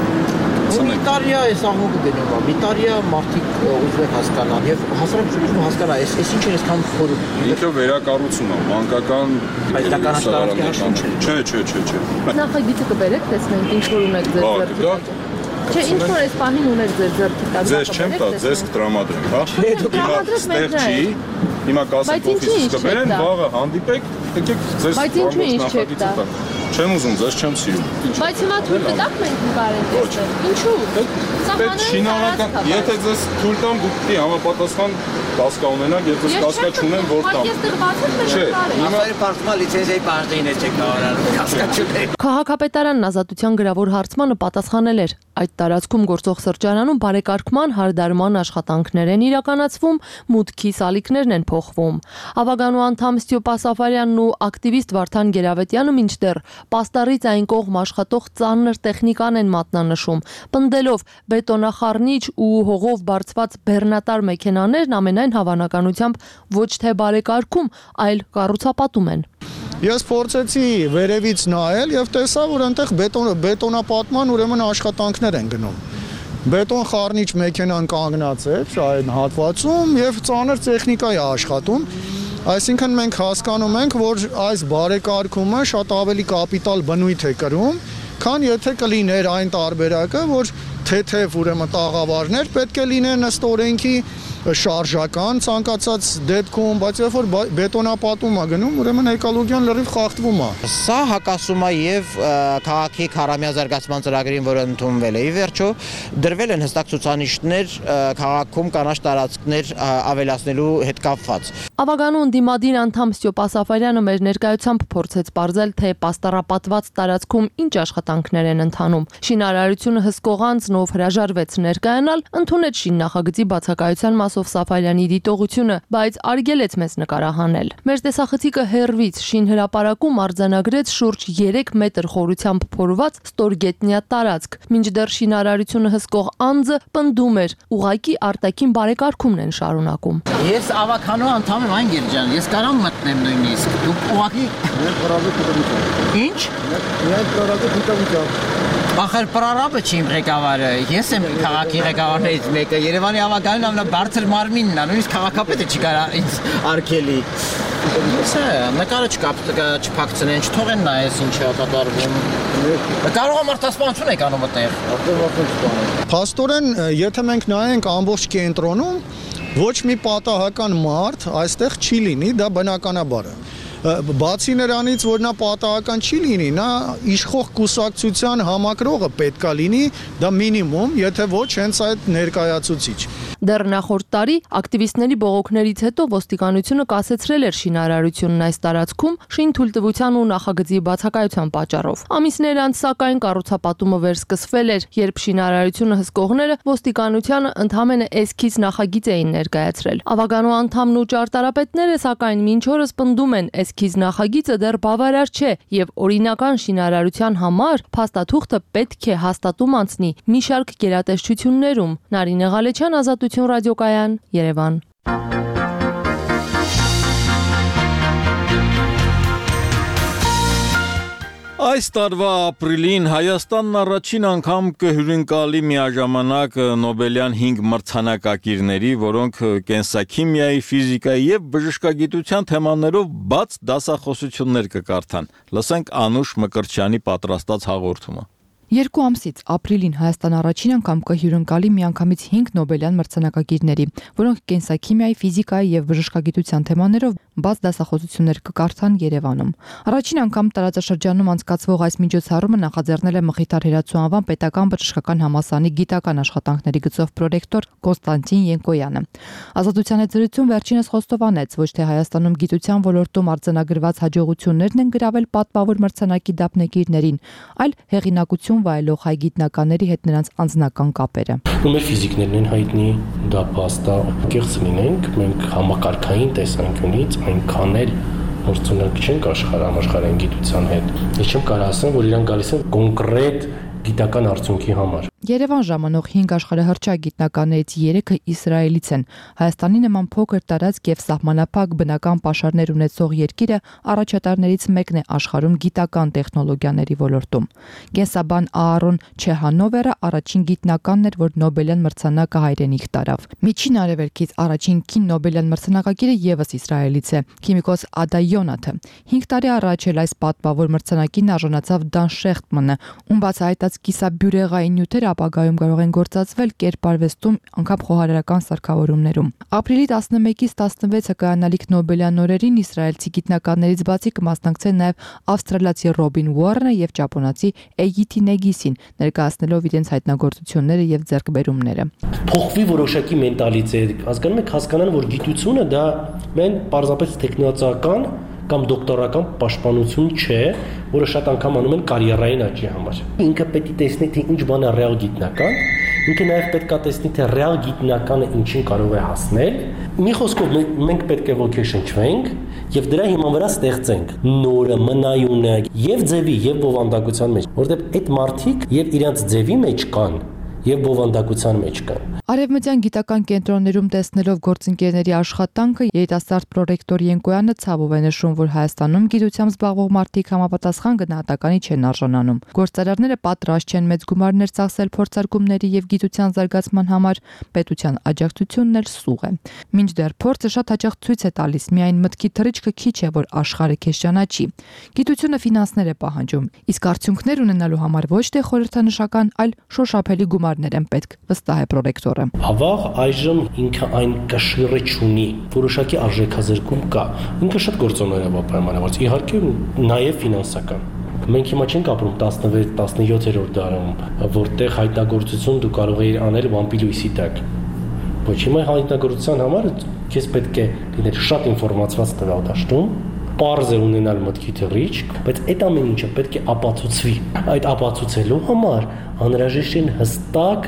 Մի տարիա է սաղմուկը գնում է, մի տարիա մարդիկ ուզում են հասկանալ եւ հասարակությունը հասկանա, այս ինչ է այսքան խորը։ Ինքը վերակառուցում է, մանկական հայկական աշխարհի հաշվում չէ։ Չէ։ Նախագիծը կբերեք, տեսնենք ինչ որ ունեք ձեր ձեռքի։ Չէ, ինչ որ այս պահին ունեք ձեր ձեռքի տակ։ Ձեզ չեմ տա, ձեզ կտրամադրենք, հա։ Հիմա ստեղ չի։ Հիմա կասեք օֆիսից կբերեն, վաղը հանդիպեք, եկեք ձեզ նախագիծը տակ։ Չեմ ուզում, ձեզ չեմ սիրում։ Բայց հիմա թույլ կտաք մենք կարենք տեսնել։ Ինչու՞։ Պետք շինարարական, եթե ձեզ թույլ տամ, դուք պիտի համապատասխան կասկա ունենաք, եթե ձեզ կասկա չունեմ, որ տամ։ Ես դեռ բացել եմ։ Չէ, ասարի պարտման լիցենզիայի պարտեին է չեք կարող կասկա չունեք։ Քաղաքապետարանն Ազատության գրավոր հարցմանը պատասխանել էր. այդ տարածքում գործող սրճարանում բարեկարգման հարդարման աշխատանքներ են իրականացվում, մուտքի սալիկներն են փոխվում։ Ավականու անդամ Ստեփան Սաֆարյանն ու ակտիվիստ Վարդան Գերավետյանը մինչդեռ պաստառից այն կողմ աշխատող ծանր տեխնիկան են մատնանշում, պնդելով բետոնախառնիչ ու հողով բարձված բեռնատար մեքենաներն ամենայն հավանականությամբ ոչ թե բարեկարգում, այլ կառուցապատում են։ Ես փորձեցի վերևից նայել եւ տեսա, որ այնտեղ բետոնապատման ուրեմն աշխատանքներ են գնում։ Բետոն խառնիչ մեքենան կանգնած է այն հատվածում եւ ծանր տեխնիկա է աշխատում։ Այսինքն մենք հասկանում ենք, որ այս բարեկարգումը շատ ավելի կապիտալ բնույթ է կրում, քան եթե կլիներ այն տարբերակը, որ թեթև ուրեմն տաղավարներ պետք է լինեն ըստ օրենքի շարժական ցանկացած դեպքում, բայց երբ որ բետոնապատում է գնում, ուրեմն էկոլոգիան լրիվ խախտվում է։ Սա հակասում է եւ քաղաքի քարամյա զարգացման ծրագրին, որը ընդունվել է։ Ի վերջո դրվել են հստակ ցուցանիշներ քաղաքում կանաչ տարածքներ ավելացնելու հետ կապված։ Ավականու դիմադիր անդամ Ստեփան Սաֆարյանը մեր ներկայությամբ փորձեց ողջել, թե պաստառապատված տարածքում ինչ աշխատանքներ են ընթանում։ Շինարարությունը հսկող անձնով հրաժարվեց ներկայանալ, ընդունեց շիննախագծի բացակայության Ով Սաֆարյանի դիտողությունը, բայց արգելեց մեզ նկարահանել։ Մեր տեսախցիկը հերվից շինհրապարակում արձանագրեց շուրջ 3 մետր խորությամբ փորված ստորգետնյա տարածք։ Մինչդեռ շինարարությունը հսկող անձը պնդում էր, ուղակի արտաքին բարեկարգումն են շարունակում։ Ես ավականու անդամ եմ, Անգել ջան, ես կարամ մտնեմ նույնիսկ։ Դուք ուղակի Ինչ? Ախր պրարաբը չի իմ ղեկավարը, ես եմ քաղաքի ղեկավարներից մեկը, Երևանի ավականին ամենաբարձր մարմինն է, նույնիսկ քաղաքապետը չի կարող ինձ արգելի։ Սա նկարը չփակցնեն, չթողեն նայես ինչ է կատարվում։ Կարող է մարդասպանություն եք անում այդտեղ։ Փաստորեն, եթե մենք նայենք ամբողջ կենտրոնում, ոչ մի պատահական մարդ այստեղ չի լինի, դա բնականաբար է։ Բացի նրանից, որ նա պատահական չի լինի, նա իշխող կուսակցության համակրողը պետքա լինի, դա մինիմում, եթե ոչ հենց այդ ներկայացուցիչ։ Դեռ նախորդ տարի ակտիվիստների բողոքներից հետո ոստիկանությունը կասեցրել էր շինարարությունն այս տարածքում շինթույլտվության ու նախագծի բացակայության պատճառով։ Ամիսներ անց սակայն կառուցապատումը վերսկսվել էր, երբ շինարարությունը հսկողները ոստիկանությանը ընդհանրապես էսքիզ նախագիծ էին ներկայացրել։ Ավագանու անդամն ու ճարտարապետները սակայն մինչ օրս պնդում են, էսքիզ նախագիծը դեռ բավարար չէ եւ օրինական շինարարության համար փաստաթուղթը պետք է հաստատում անցնի մի շարք գերատեսչություններում։ Նարինե Ղալեչյան, Ազատություն ռադիոկայան, Երևան։ Այս տարվա ապրիլին Հայաստանն առաջին անգամ կհյուրընկալի միաժամանակ Նոբելյան 5 մրցանակակիրների, որոնք կենսաքիմիայի, ֆիզիկայի եւ բժշկագիտության թեմաներով բաց դասախոսություններ կկարդան։ Լսենք Անուշ Մկրտչյանի պատրաստած հաղորդումը։ Երկու ամսից ապրիլին Հայաստան առաջին անգամ կհյուրընկալի միանգամից 5 Նոբելյան մրցանակակիրների, որոնք կենսաքիմիայի, ֆիզիկայի եւ բժշկագիտության թեմաներով բաց դասախոսություններ կկարդան Երևանում։ Առաջին անգամ տարածաշրջանում անցկացվող այս միջոցառումը նախաձեռնել է Մխիթար Հերացու անվան պետական բժշկական համալսարանի գիտական աշխատանքների գծով պրոռեկտոր Կոնստանտին Յենկոյանը։ Ազատության հետ զրույցում վերջինս խոստովանեց, ոչ թե Հայաստանում գիտության ոլորտում արձանագրված հաջողություններն են գրավել պատվավոր մրցանակի դափնեկիրներին, այլ հեղինակություն վայելող հայ գիտնականների հետ նրանց անձնական կապերը։ Մեր ֆիզիկներն են հայտնի, դա փաստա, կեղծ լինենք, մենք համակարգային տեսանկյունից այնքան էլ մրցունակ չենք համաշխարհային գիտության հետ։ Ես չեմ կարող ասեմ, որ իրանք գալիս են կոնկրետ գիտական արդյունքի համար։ Երևան ժամանող 5 աշխարհահռչակ գիտնականներից 3-ը Իսրայելից են։ Հայաստանի նման փոքր տարածք եւ սահմանափակ բնական պաշարներ ունեցող երկիրը առաջատարներից մեկն է աշխարհում գիտական տեխնոլոգիաների ոլորտում։ Կենսաբան Ահարոն Չեհանովերը առաջին գիտնականն էր, որ Նոբելյան մրցանակը հայրենիք տարավ։ Միջին Արևելքից առաջին կին Նոբելյան մրցանակակիրը եւս Իսրայելից է։ Քիմիկոս Ադա Յոնաթը 5 տարի առաջ էլ այս պատվավոր մրցանակին արժանացավ Դան Շեխտմանը, ում բացահայտած կիսաբյուրեղային նյութերը ապագայում կարող են գործածվել կերպարվեստում, անգամ խոհարարական սարքավորումներում։ Ապրիլի 11-ից 16-ը կայանալիք Նոբելյան օրերին իսրայելցի գիտնականներից բացի կմասնակցեն նաև ավստրալիացի Ռոբին Ուորնը եւ ճապոնացի Էյիթի Նեգիսին, ներկայացնելով իրենց հայտնագործությունները եւ ձեռքբերումները։ Փոխվի որոշակի մենտալիտետ, հասկանում եք, հասկանան, որ գիտությունը դա մեն պարզապես տեխնոլոգիական կամ դոկտորական պաշտպանություն չէ, որը շատ անգամ անում են կարիերային աճի համար։ Ինքը պետք է տեսնի, թե ինչ բան է ռեալ գիտնական, ինքը նաև պետք է տեսնի, թե ռեալ գիտնականը ինչին կարող է հասնել։ Մի խոսքով մենք պետք է ոգեշնչվենք եւ դրա հիման վրա ստեղծենք նորը, մնայունը եւ ձևի եւ բովանդակության մեջ, որտեղ այդ մարդիկ եւ իրանց ձևի մեջ կան եւ բովանդակության մեջ կան։ Արևմտյան գիտական կենտրոններում տեսնելով գործընկերների աշխատանքը երիտասարդ պրոռեկտոր Յենկոյանը ցավով է նշում, որ Հայաստանում գիտությամբ զբաղվող մարդիկ համապատասխան գնահատականի չեն արժանանում։ Գործարարները պատրաստ չեն մեծ գումարներ ծախսել փորձարկումների եւ գիտության զարգացման համար, պետության աջակցությունն էլ սուղ է։ Մինչդեռ փորձը շատ հաճախ ցույց է տալիս, միայն մտքի թռիչքը քիչ է, որ աշխարհը քեզ ճանաչի։ Գիտությունը ֆինանսներ է պահանջում, իսկ արդյունքներ ունենալու համար ոչ թե խորհրդանշական, այլ շոշափելի գումարներ են պետք, վստահ է պրոռեկտորը։ Ավաղ այժմ ինքը այն կշիռը չունի, որոշակի արժեքազրկում կա։ Ինքը շատ գործոններով է պայմանավորված, իհարկե նաև ֆինանսական։ Մենք հիմա չենք ապրում 16-17-րդ դարում, որտեղ հայտնագործություն դու կարող ես անել վամպի լույսի տակ։ Ոչ, հիմա հայտնագործության համար քեզ պետք է լինել շատ ինֆորմացված տվյալ դաշտում, պարզ է ունենալ մտքի թռիչք, բայց այդ ամեն ինչը պետք է ապացուցվի։ Այդ ապացուցելու համար անհրաժեշտ են հստակ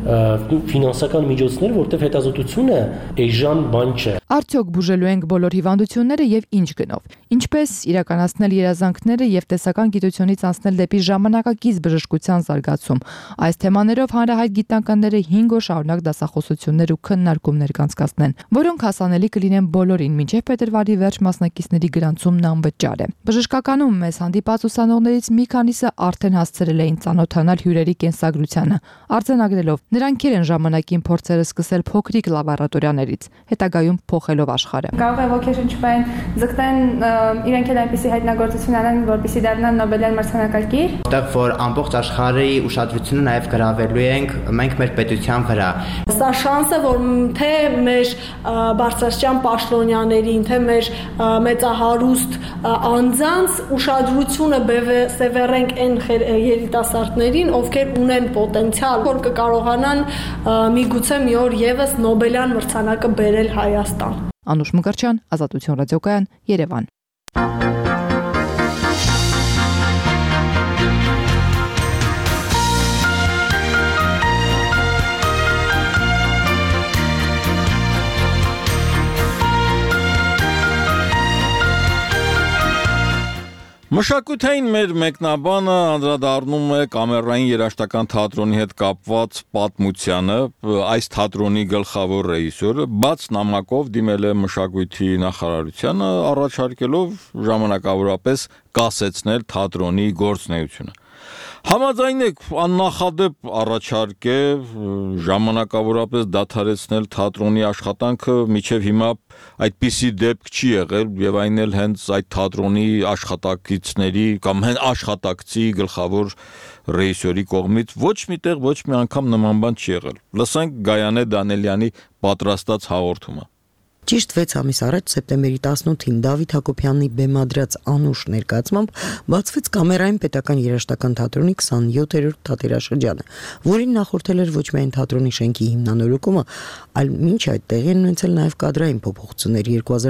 ֆինանսական միջոցներ, որտեղ հետազոտությունը էժան բան չէ։ Արդյոք բուժելու ենք բոլոր հիվանդությունները եւ ինչ գնով։ Ինչպես իրականացնել երազանքները եւ տեսական գիտությունից անցնել դեպի ժամանակակից բժշկության զարգացում։ Այս թեմաներով հանրահայտ գիտնականները 5 օր շարունակ դասախոսություններ ու քննարկումներ կանցկացնեն, որոնք հասանելի կլինեն բոլորին մինչեւ փետրվարի վերջ մասնակիցների գրանցումն անվճար է։ Բժշկականում մեզ հանդիպած ուսանողներից մի քանիսը արդեն հասցրել էին ծանոթանալ հյուրերի կենսագրությանը, արձանագրելով նրանք են ժամանակին փորձերը սկսել փոքրիկ լաբորատորիաներից, հետագայում փոխելով աշխարհը։ Կարող է ոգեշնչվեն, ձգտեն իրենք էլ այնպիսի հայտնագործություն անեն, որպեսզի դառնան Նոբելյան մրցանակակիր։ Որտեղ որ ամբողջ աշխարհի ուշադրությունը նաև գրավելու ենք մենք մեր պետության վրա։ Սա շանս է, որ թե մեր բարձրաստիճան պաշտոնյաներին, թե մեր մեծահարուստ անձանց ուշադրությունը սևեռենք այն երիտասարդներին, ովքեր ունեն պոտենցիալ, որ կկարողանան միգուցե մի օր եւս Նոբելյան մրցանակը բերել Հայաստան։ Անուշ Մկրտչյան, Ազատություն ռադիոկայան, Երևան։ Մշակութային մեր մեկնաբանը անդրադառնում է կամերային երաժշտական թատրոնի հետ կապված պատմությանը, այս թատրոնի գլխավոր ռեժիսորը բաց նամակով դիմել է մշակույթի նախարարությանը, առաջարկելով ժամանակավորապես կասեցնել թատրոնի գործունեությունը։ Համաձայն եք աննախադեպ առաջարկ է ժամանակավորապես դադարեցնել թատրոնի աշխատանքը, մինչև հիմա այդպիսի դեպք չի եղել եւ այն էլ հենց այդ թատրոնի աշխատակիցների կամ հենց աշխատակցի գլխավոր ռեժիսորի կողմից ոչ միտեղ ոչ մի անգամ նման բան չի եղել։ Լսենք Գայանե Դանելյանի պատրաստած հաղորդումը։ Ճիշտ 6 ամիս առաջ սեպտեմբերի 18-ին Դավիթ Հակոբյանի բեմադրած Անուշ ներկայացմամբ բացվեց Կամերային պետական երաժշտական թատրոնի 27-րդ թատերաշրջանը, որին նախորդել էր ոչ միայն թատրոնի շենքի հիմնանորոգումը, այլ մինչ այդ տեղի են ունեցել նաև կադրային փոփոխություններ։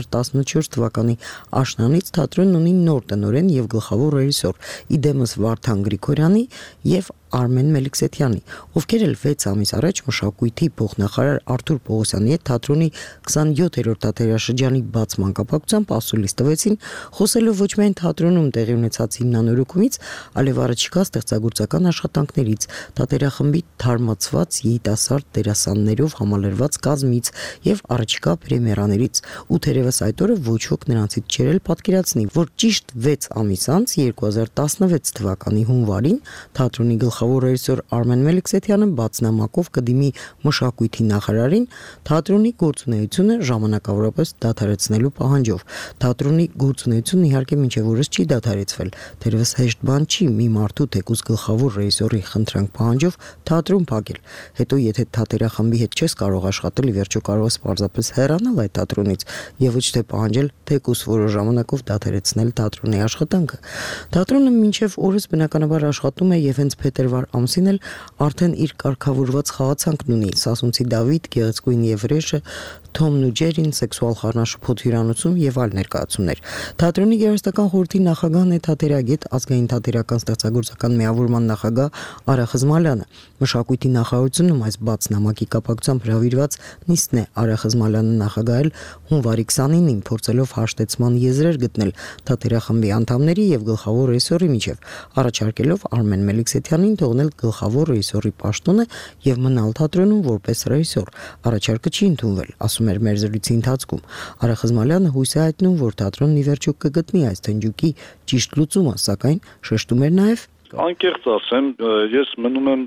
2014 թվականի աշնանից թատրոնն ունի նոր տնօրեն եւ գլխավոր ռեժիսոր՝ իդեմս Վարդան Գրիգորյանի եւ Արմեն Մելիքսեթյանի, ովքեր էլ 6 ամիս առաջ մշակույթի փոխնախարար Արթուր Պողոսյանի հետ թատրոնի 27-րդ թատերաշրջանի բացման կապակցությամբ ասուլիս տվեցին, խոսելով ոչ միայն թատրոնում տեղի ունեցած հիմնանորոգումից, այլև առաջիկա ստեղծագործական աշխատանքներից, թատերախմբի թարմացված երիտասարդ դերասաններով համալրված կազմից եւ առաջիկա պրեմիերաներից։ Ու թերևս այդ օրը ոչ ոք նրանցից չէր պատկերացնի, որ ճիշտ 6 ամիս անց 2016 թվականի հունվարին թատրոնի գլխավոր ռեժիսոր Արմեն Մելիքսեթյանը բացնամակով կդիմի մշակույթի նախարարին թատրոնի գործունեությունը ժամանակավորապես դադարեցնելու պահանջով։ Թատրոնի գործունեությունն իհարկե մինչև օրս չի դադարեցվել, թերևս հեշտ բան չի մի մարդու թեկուզ գլխավոր ռեժիսորի խնդրանք պահանջով թատրոն փակել։ Հետո եթե թատերախմբի հետ չես կարող աշխատել, ի վերջո կարող ես պարզապես հեռանալ այդ թատրոնից եւ ոչ թե պահանջել թեկուզ որոշ ժամանակով դադարեցնել թատրոնի աշխատանքը։ Թատրոնը մինչև օրս բնականաբար աշխատում է եւ հենց փետրվար ամսին էլ արդեն իր կարգավորված խաղացանքն ունի՝ Սասունցի Դավիթ, Գեղեցկուհին եւ Ռեշը, Թոմն ու Ջերին, Սեքսուալ խառնաշփոթ հյուրանոցում եւ այլ ներկայացումներ։ Թատրոնի գեղարվեստական խորհրդի նախագահն է թատերագետ, ազգային թատերական ստեղծագործական միավորման նախագահ Արա Խզմալյանը։ Մշակույթի նախարարությունում այս բաց նամակի կապակցությամբ հրավիրված նիստն է Արա Խզմալյանը նախագահել հունվարի 29-ին, փորձելով հաշտեցման եզրեր գտնել թատերախմբի անդամների եւ գլխավոր ռեժիսորի միջև, առաջարկելով Արմեն Մելիքսեթյանին թողնել գլխավոր ռեժիսորի պաշտոնը եւ մնալ թատրոնում որպես ռեժիսոր։ Առաջարկը չի ընդունվել, ասում էր մեր զրույցի ընթացքում։ Արա Խզմալյանը հույս է հայտնում, որ թատրոնն ի վերջո կգտնի այս թնջուկի ճիշտ լուծումը, սակայն շեշտում էր նաեւ Անկեղծ ասեմ, ես մնում եմ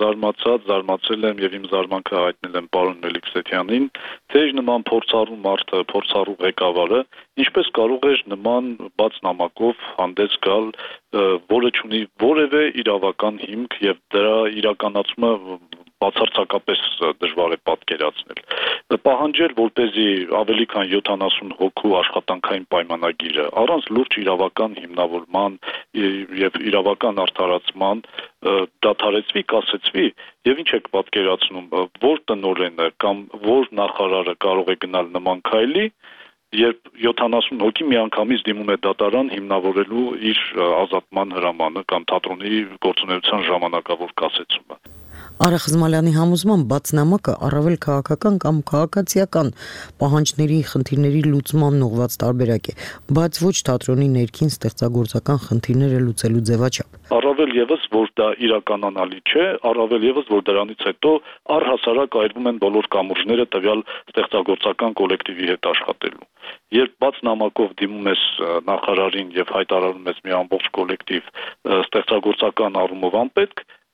զարմացել եմ եւ իմ զարմանքը հայտնել եմ պարոն Մելիքսեթյանին, թե իր նման փորձառու մարդը, փորձառու ղեկավարը, ինչպես կարող էր նման բաց նամակով հանդես գալ, որը ունի որևէ իրավական հիմք եւ դրա իրականացումը բացարձակապես դժվար է պատկերացնել։ Պահանջել, որպեսզի ավելի քան 70 հոգու աշխատանքային պայմանագիրը առանց լուրջ իրավական հիմնավորման եւ իրավական արդարացման դադարեցվի, կասեցվի, եւ ինչ եք պատկերացնում, որ տնօրենը կամ որ նախարարը կարող է գնալ նման քայլի, երբ 70 հոգի միանգամից դիմում է դատարան հիմնավորելու իր ազատման հրամանը կամ թատրոնի գործունեության ժամանակավոր կասեցումը։ Արա Խզմալյանի համոզմամբ բաց նամակը առավել քաղաքական կամ քաղաքացիական պահանջների, խնդիրների լուծման ուղղված տարբերակ է, բայց ոչ թատրոնի ներքին ստեղծագործական խնդիրները լուծելու ձևաչափ։ Առավել եւս, որ դա իրականանալի չէ, առավել եւս, որ դրանից հետո առհասարակ այրվում են բոլոր կամուրջները տվյալ ստեղծագործական կոլեկտիվի հետ աշխատելու։ Երբ բաց նամակով դիմում ես նախարարին եւ հայտարարում ես մի ամբողջ կոլեկտիվ ստեղծագործական առումով անպետք,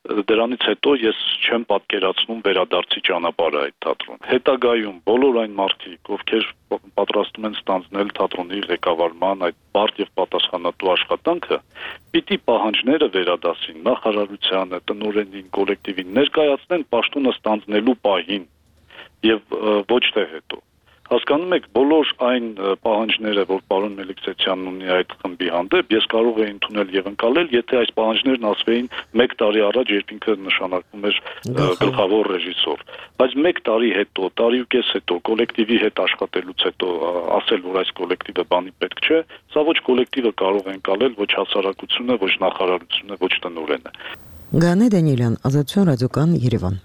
Դրանից հետո ես չեմ պատկերացնում վերադարձի ճանապարհը այդ թատրոն։ Հետագայում բոլոր այն մարդիկ, ովքեր պատրաստում են ստանձնել թատրոնի ղեկավարման այդ բարդ եւ պատասխանատու աշխատանքը, պիտի պահանջները վերադասին նախարարությանը, տնօրենին, կոլեկտիվին ներկայացնեն պաշտոնը ստանձնելու պահին եւ ոչ թե հետո։ Հասկանում եք, բոլոր այն պահանջները, որ պարոն Մելիքսեթյանն ունի այդ խմբի հանդեպ, ես կարող եի ընդունել եւ ընկալել, եթե այս պահանջներն ասվեին 1 տարի առաջ, երբ ինքը նշանակվում էր գլխավոր ռեժիսոր։ Բայց 1 տարի հետո, տարի ու կես հետո, կոլեկտիվի հետ աշխատելուց հետո ասել, որ այս կոլեկտիվը բանի պետք չէ, սա ոչ կոլեկտիվը կարող է ընկալել, ոչ հասարակությունը, ոչ նախարարությունը, ոչ տնօրենը։ Գանե Դանիելյան, Ազատություն ռադիոկան, Երևան։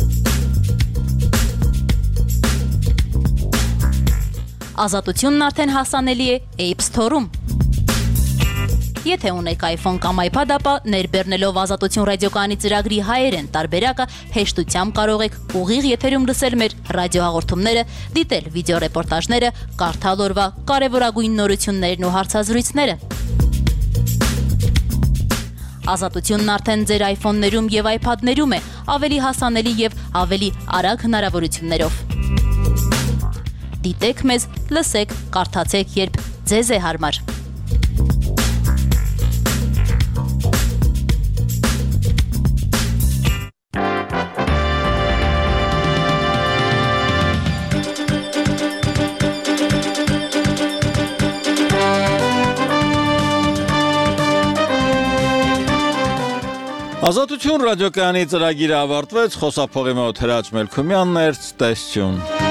Ազատությունն արդեն հասանելի է App Store-ում։ Եթե ունեք iPhone կամ iPad, ապա ներբեռնելով Ազատություն ռադիոկայանի ծրագրի հայերեն տարբերակը հեշտությամբ կարող եք ուղիղ եթերում լսել մեր ռադիոհաղորդումները, դիտել վիդեոռեպորտաժները, կարդալ օրվա կարևորագույն նորություններն ու հարցազրույցները։ Ազատությունն արդեն ձեր iPhone-ներում եւ iPad-ներում է, ավելի հասանելի եւ ավելի արագ հնարավորություններով։ Դիտեք մեզ, լսեք, կարդացեք, երբ ձեզ է հարմար։ Ազատություն ռադիոկայանի ծրագիրը ավարտվեց, խոսափողի մոտ Հրաչ Մելքումյանն էր, տեսություն։